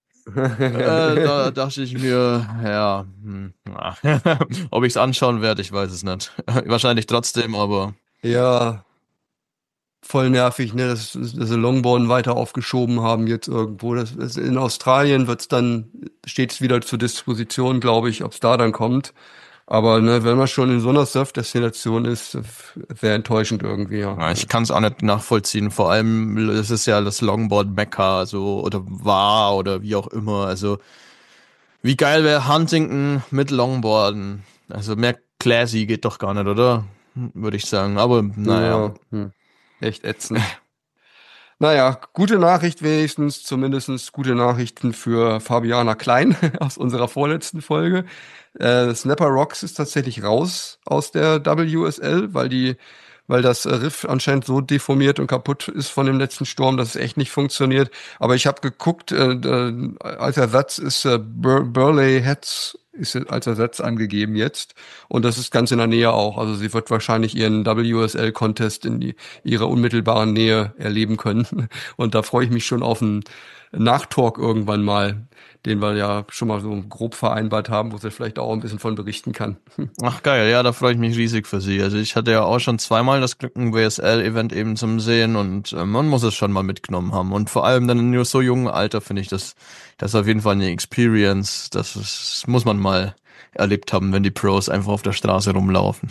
äh, da dachte ich mir, ja, hm, ja. Ob ich es anschauen werde, ich weiß es nicht. Wahrscheinlich trotzdem, aber Ja, voll nervig, ne, dass, dass sie Longboarden weiter aufgeschoben haben jetzt irgendwo. Das, das, in Australien wird's dann, steht's wieder zur Disposition, glaube ich, ob's da dann kommt. Aber ne, wenn man schon in so einer Surf-Destination ist, wäre enttäuschend irgendwie, ja. ja, ich kann es auch nicht nachvollziehen. Vor allem, es ist ja das Longboard-Mekka, so, oder war, oder wie auch immer. Also, wie geil wäre Huntington mit Longboarden? Also, mehr classy geht doch gar nicht, oder? Würde ich sagen. Aber, naja. Ja, hm. Echt ätzend. Naja, gute Nachricht wenigstens, zumindest gute Nachrichten für Fabiana Klein aus unserer vorletzten Folge. Äh, Snapper Rocks ist tatsächlich raus aus der W S L, weil die, weil das Riff anscheinend so deformiert und kaputt ist von dem letzten Sturm, dass es echt nicht funktioniert. Aber ich habe geguckt, äh, äh, als Ersatz ist äh, Bur Burley Heads ist als Ersatz angegeben jetzt. Und das ist ganz in der Nähe auch. Also sie wird wahrscheinlich ihren W S L-Contest in die, ihrer unmittelbaren Nähe erleben können. Und da freue ich mich schon auf einen Nachtalk irgendwann mal, den wir ja schon mal so grob vereinbart haben, wo sie vielleicht auch ein bisschen von berichten kann. Ach geil, ja, da freue ich mich riesig für sie. Also ich hatte ja auch schon zweimal das Glück, ein W S L-Event eben zum Sehen und äh, man muss es schon mal mitgenommen haben. Und vor allem dann in nur so jungen Alter finde ich das, das ist auf jeden Fall eine Experience. Das, ist, das muss man mal erlebt haben, wenn die Pros einfach auf der Straße rumlaufen.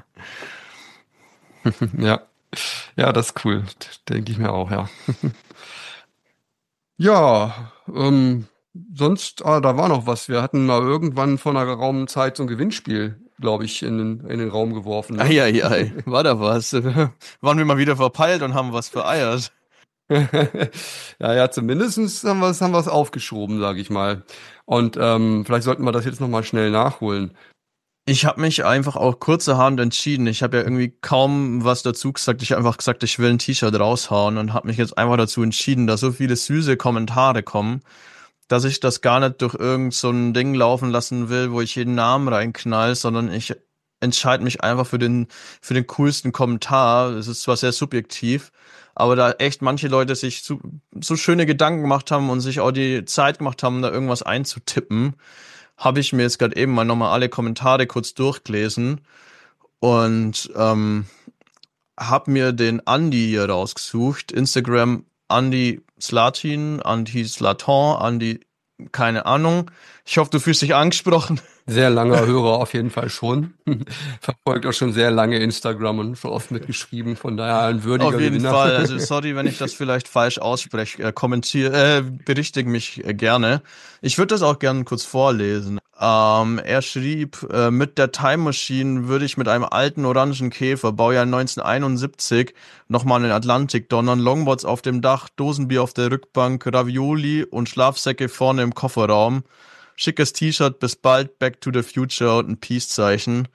Ja, ja, das ist cool, denke ich mir auch, ja. Ja, ähm, sonst, ah, da war noch was. Wir hatten mal irgendwann vor einer geraumen Zeit so ein Gewinnspiel, glaube ich, in den, in den Raum geworfen. Ne? Eieiei, war da was? Waren wir mal wieder verpeilt und haben was vereiert? Ja, ja, zumindestens haben wir es haben wir es aufgeschoben, sage ich mal. Und ähm, vielleicht sollten wir das jetzt nochmal schnell nachholen. Ich habe mich einfach auch kurzerhand entschieden. Ich habe ja irgendwie kaum was dazu gesagt. Ich habe einfach gesagt, ich will ein T-Shirt raushauen und habe mich jetzt einfach dazu entschieden, dass so viele süße Kommentare kommen, dass ich das gar nicht durch irgend so ein Ding laufen lassen will, wo ich jeden Namen reinknall, sondern ich entscheide mich einfach für den für den coolsten Kommentar. Es ist zwar sehr subjektiv, aber da echt manche Leute sich so, so schöne Gedanken gemacht haben und sich auch die Zeit gemacht haben, da irgendwas einzutippen, habe ich mir jetzt gerade eben mal nochmal alle Kommentare kurz durchgelesen und ähm, habe mir den Andi hier rausgesucht. Instagram Andi Slatin, Andi Slaton, Andi, keine Ahnung. Ich hoffe, du fühlst dich angesprochen. Sehr langer Hörer auf jeden Fall schon. Verfolgt auch schon sehr lange Instagram und schon oft mitgeschrieben. Von daher ein würdiger Auf jeden Gewinner. Fall. Also sorry, wenn ich das vielleicht falsch ausspreche. Äh, kommentiere, äh, berichtige mich äh, gerne. Ich würde das auch gerne kurz vorlesen. Ähm, er schrieb, äh, mit der Time Machine würde ich mit einem alten orangen Käfer, Baujahr neunzehnhunderteinundsiebzig, nochmal in den Atlantik donnern, Longboards auf dem Dach, Dosenbier auf der Rückbank, Ravioli und Schlafsäcke vorne im Kofferraum. Schickes T-Shirt, bis bald, Back to the Future und ein Peace-Zeichen.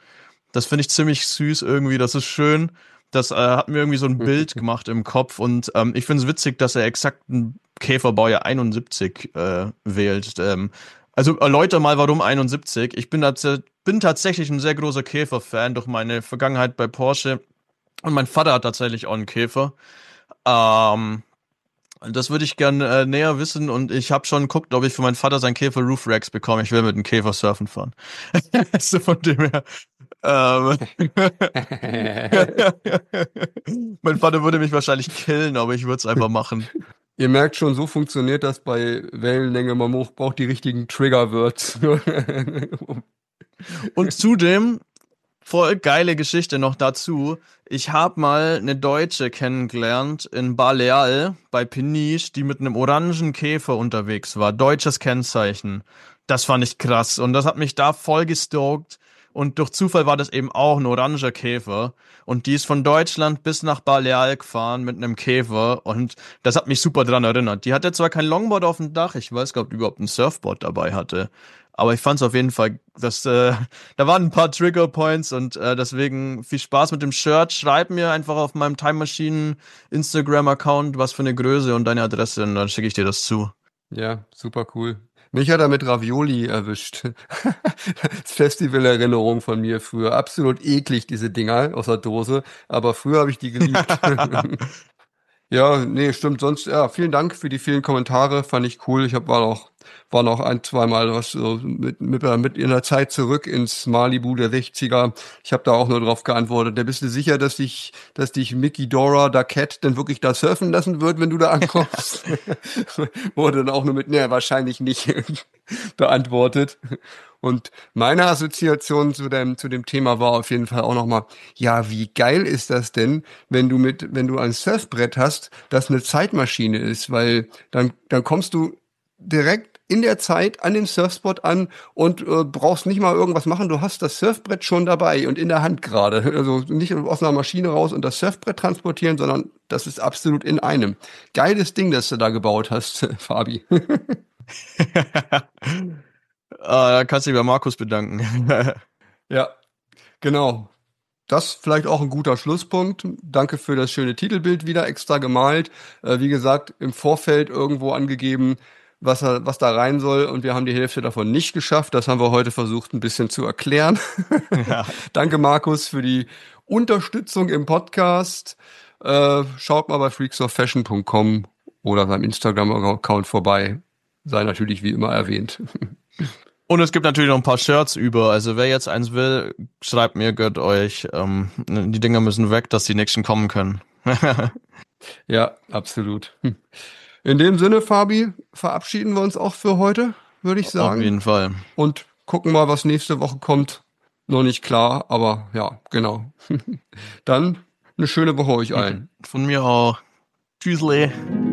Das finde ich ziemlich süß irgendwie, das ist schön. Das äh, hat mir irgendwie so ein Bild gemacht im Kopf und ähm, ich finde es witzig, dass er exakt einen Käferbaujahr einundsiebzig äh, wählt. Ähm, also erläuter mal, warum einundsiebzig. Ich bin, tats- bin tatsächlich ein sehr großer Käfer-Fan durch meine Vergangenheit bei Porsche und mein Vater hat tatsächlich auch einen Käfer. Ähm, das würde ich gern äh, näher wissen und ich habe schon geguckt, ob ich für meinen Vater seinen Käfer Roof Racks bekomme. Ich will mit dem Käfer surfen fahren. Also von dem her. Ähm, mein Vater würde mich wahrscheinlich killen, aber ich würde es einfach machen. Ihr merkt schon, so funktioniert das bei Wellenlänge. Man braucht die richtigen Trigger-Words. Und zudem, voll geile Geschichte noch dazu. Ich habe mal eine Deutsche kennengelernt in Baleal bei Peniche, die mit einem orangen Käfer unterwegs war. Deutsches Kennzeichen. Das fand ich krass und das hat mich da voll gestalkt. Und durch Zufall war das eben auch ein oranger Käfer. Und die ist von Deutschland bis nach Baleal gefahren mit einem Käfer. Und das hat mich super dran erinnert. Die hatte zwar kein Longboard auf dem Dach, ich weiß gar nicht, ob die überhaupt ein Surfboard dabei hatte. Aber ich fand es auf jeden Fall, dass äh, da waren ein paar Trigger Points und äh, deswegen viel Spaß mit dem Shirt. Schreib mir einfach auf meinem Time Machine Instagram-Account, was für eine Größe und deine Adresse und dann schicke ich dir das zu. Ja, super cool. Mich hat er mit Ravioli erwischt. Festivalerinnerung von mir früher. Absolut eklig, diese Dinger aus der Dose. Aber früher habe ich die geliebt. Ja, nee, stimmt. Sonst, ja, vielen Dank für die vielen Kommentare. Fand ich cool. Ich hab, war noch, war noch ein, zweimal was so mit, mit, mit in der Zeit zurück ins Malibu der sechziger. Ich habe da auch nur drauf geantwortet. Da bist du sicher, dass dich, dass dich Mickey Dora, da Cat, denn wirklich da surfen lassen wird, wenn du da ankommst? Wurde dann auch nur mit, ne, wahrscheinlich nicht beantwortet. Und meine Assoziation zu dem, zu dem Thema war auf jeden Fall auch nochmal, ja, wie geil ist das denn, wenn du mit, wenn du ein Surfbrett hast, das eine Zeitmaschine ist, weil dann, dann kommst du direkt in der Zeit an dem Surfspot an und äh, brauchst nicht mal irgendwas machen, du hast das Surfbrett schon dabei und in der Hand gerade. Also nicht aus einer Maschine raus und das Surfbrett transportieren, sondern das ist absolut in einem. Geiles Ding, das du da gebaut hast, Fabi. Ah, da kannst du dich bei Markus bedanken. Ja, genau. Das vielleicht auch ein guter Schlusspunkt. Danke für das schöne Titelbild wieder extra gemalt. Äh, wie gesagt, im Vorfeld irgendwo angegeben, was, was da rein soll. Und wir haben die Hälfte davon nicht geschafft. Das haben wir heute versucht, ein bisschen zu erklären. Ja. Danke, Markus, für die Unterstützung im Podcast. Äh, schaut mal bei freaks of fashion punkt com oder beim Instagram-Account vorbei. Sei natürlich wie immer erwähnt. Und es gibt natürlich noch ein paar Shirts über. Also wer jetzt eins will, schreibt mir, gehört euch. Ähm, die Dinger müssen weg, dass die nächsten kommen können. Ja, absolut. In dem Sinne, Fabi, verabschieden wir uns auch für heute, würde ich sagen. Auf jeden Fall. Und gucken mal, was nächste Woche kommt. Noch nicht klar, aber ja, genau. Dann eine schöne Woche euch allen. Von mir auch. Tschüssle.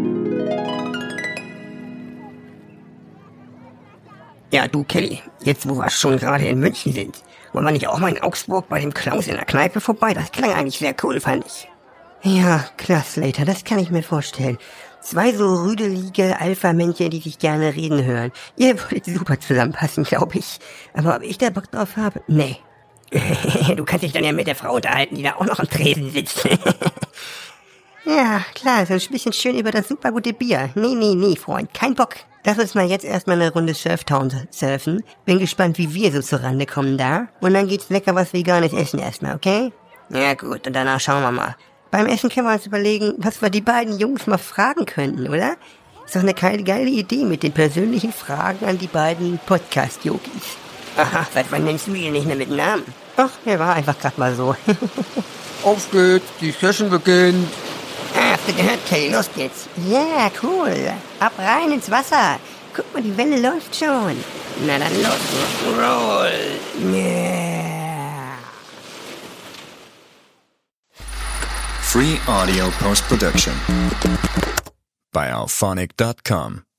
Ja, du Kelly, jetzt wo wir schon gerade in München sind, wollen wir nicht auch mal in Augsburg bei dem Klaus in der Kneipe vorbei? Das klang eigentlich sehr cool, fand ich. Ja, klar, Slater, das kann ich mir vorstellen. Zwei so rüdelige Alpha-Männchen, die sich gerne reden hören. Ihr würdet super zusammenpassen, glaube ich. Aber ob ich da Bock drauf habe? Nee. Du kannst dich dann ja mit der Frau unterhalten, die da auch noch am Tresen sitzt. Ja, klar, so ein bisschen schön über das super gute Bier. Nee, nee, nee, Freund, kein Bock. Lass uns mal jetzt erstmal eine Runde Surftown surfen. Bin gespannt, wie wir so zurande kommen da. Und dann geht's lecker was Veganes essen erstmal, okay? Ja gut, und danach schauen wir mal. Beim Essen können wir uns überlegen, was wir die beiden Jungs mal fragen könnten, oder? Ist doch eine geile, geile Idee mit den persönlichen Fragen an die beiden Podcast-Yogis. Aha, seit wann nennst du ihn nicht mehr mit Namen? Ach, er war einfach grad mal so. Auf geht's, die Session beginnt. Ah, hast du gehört, Kelly, los geht's. Ja, yeah, cool. Ab rein ins Wasser. Guck mal, die Welle läuft schon. Na dann los, roll. Yeah. Free Audio Post Production by alphonic dot com.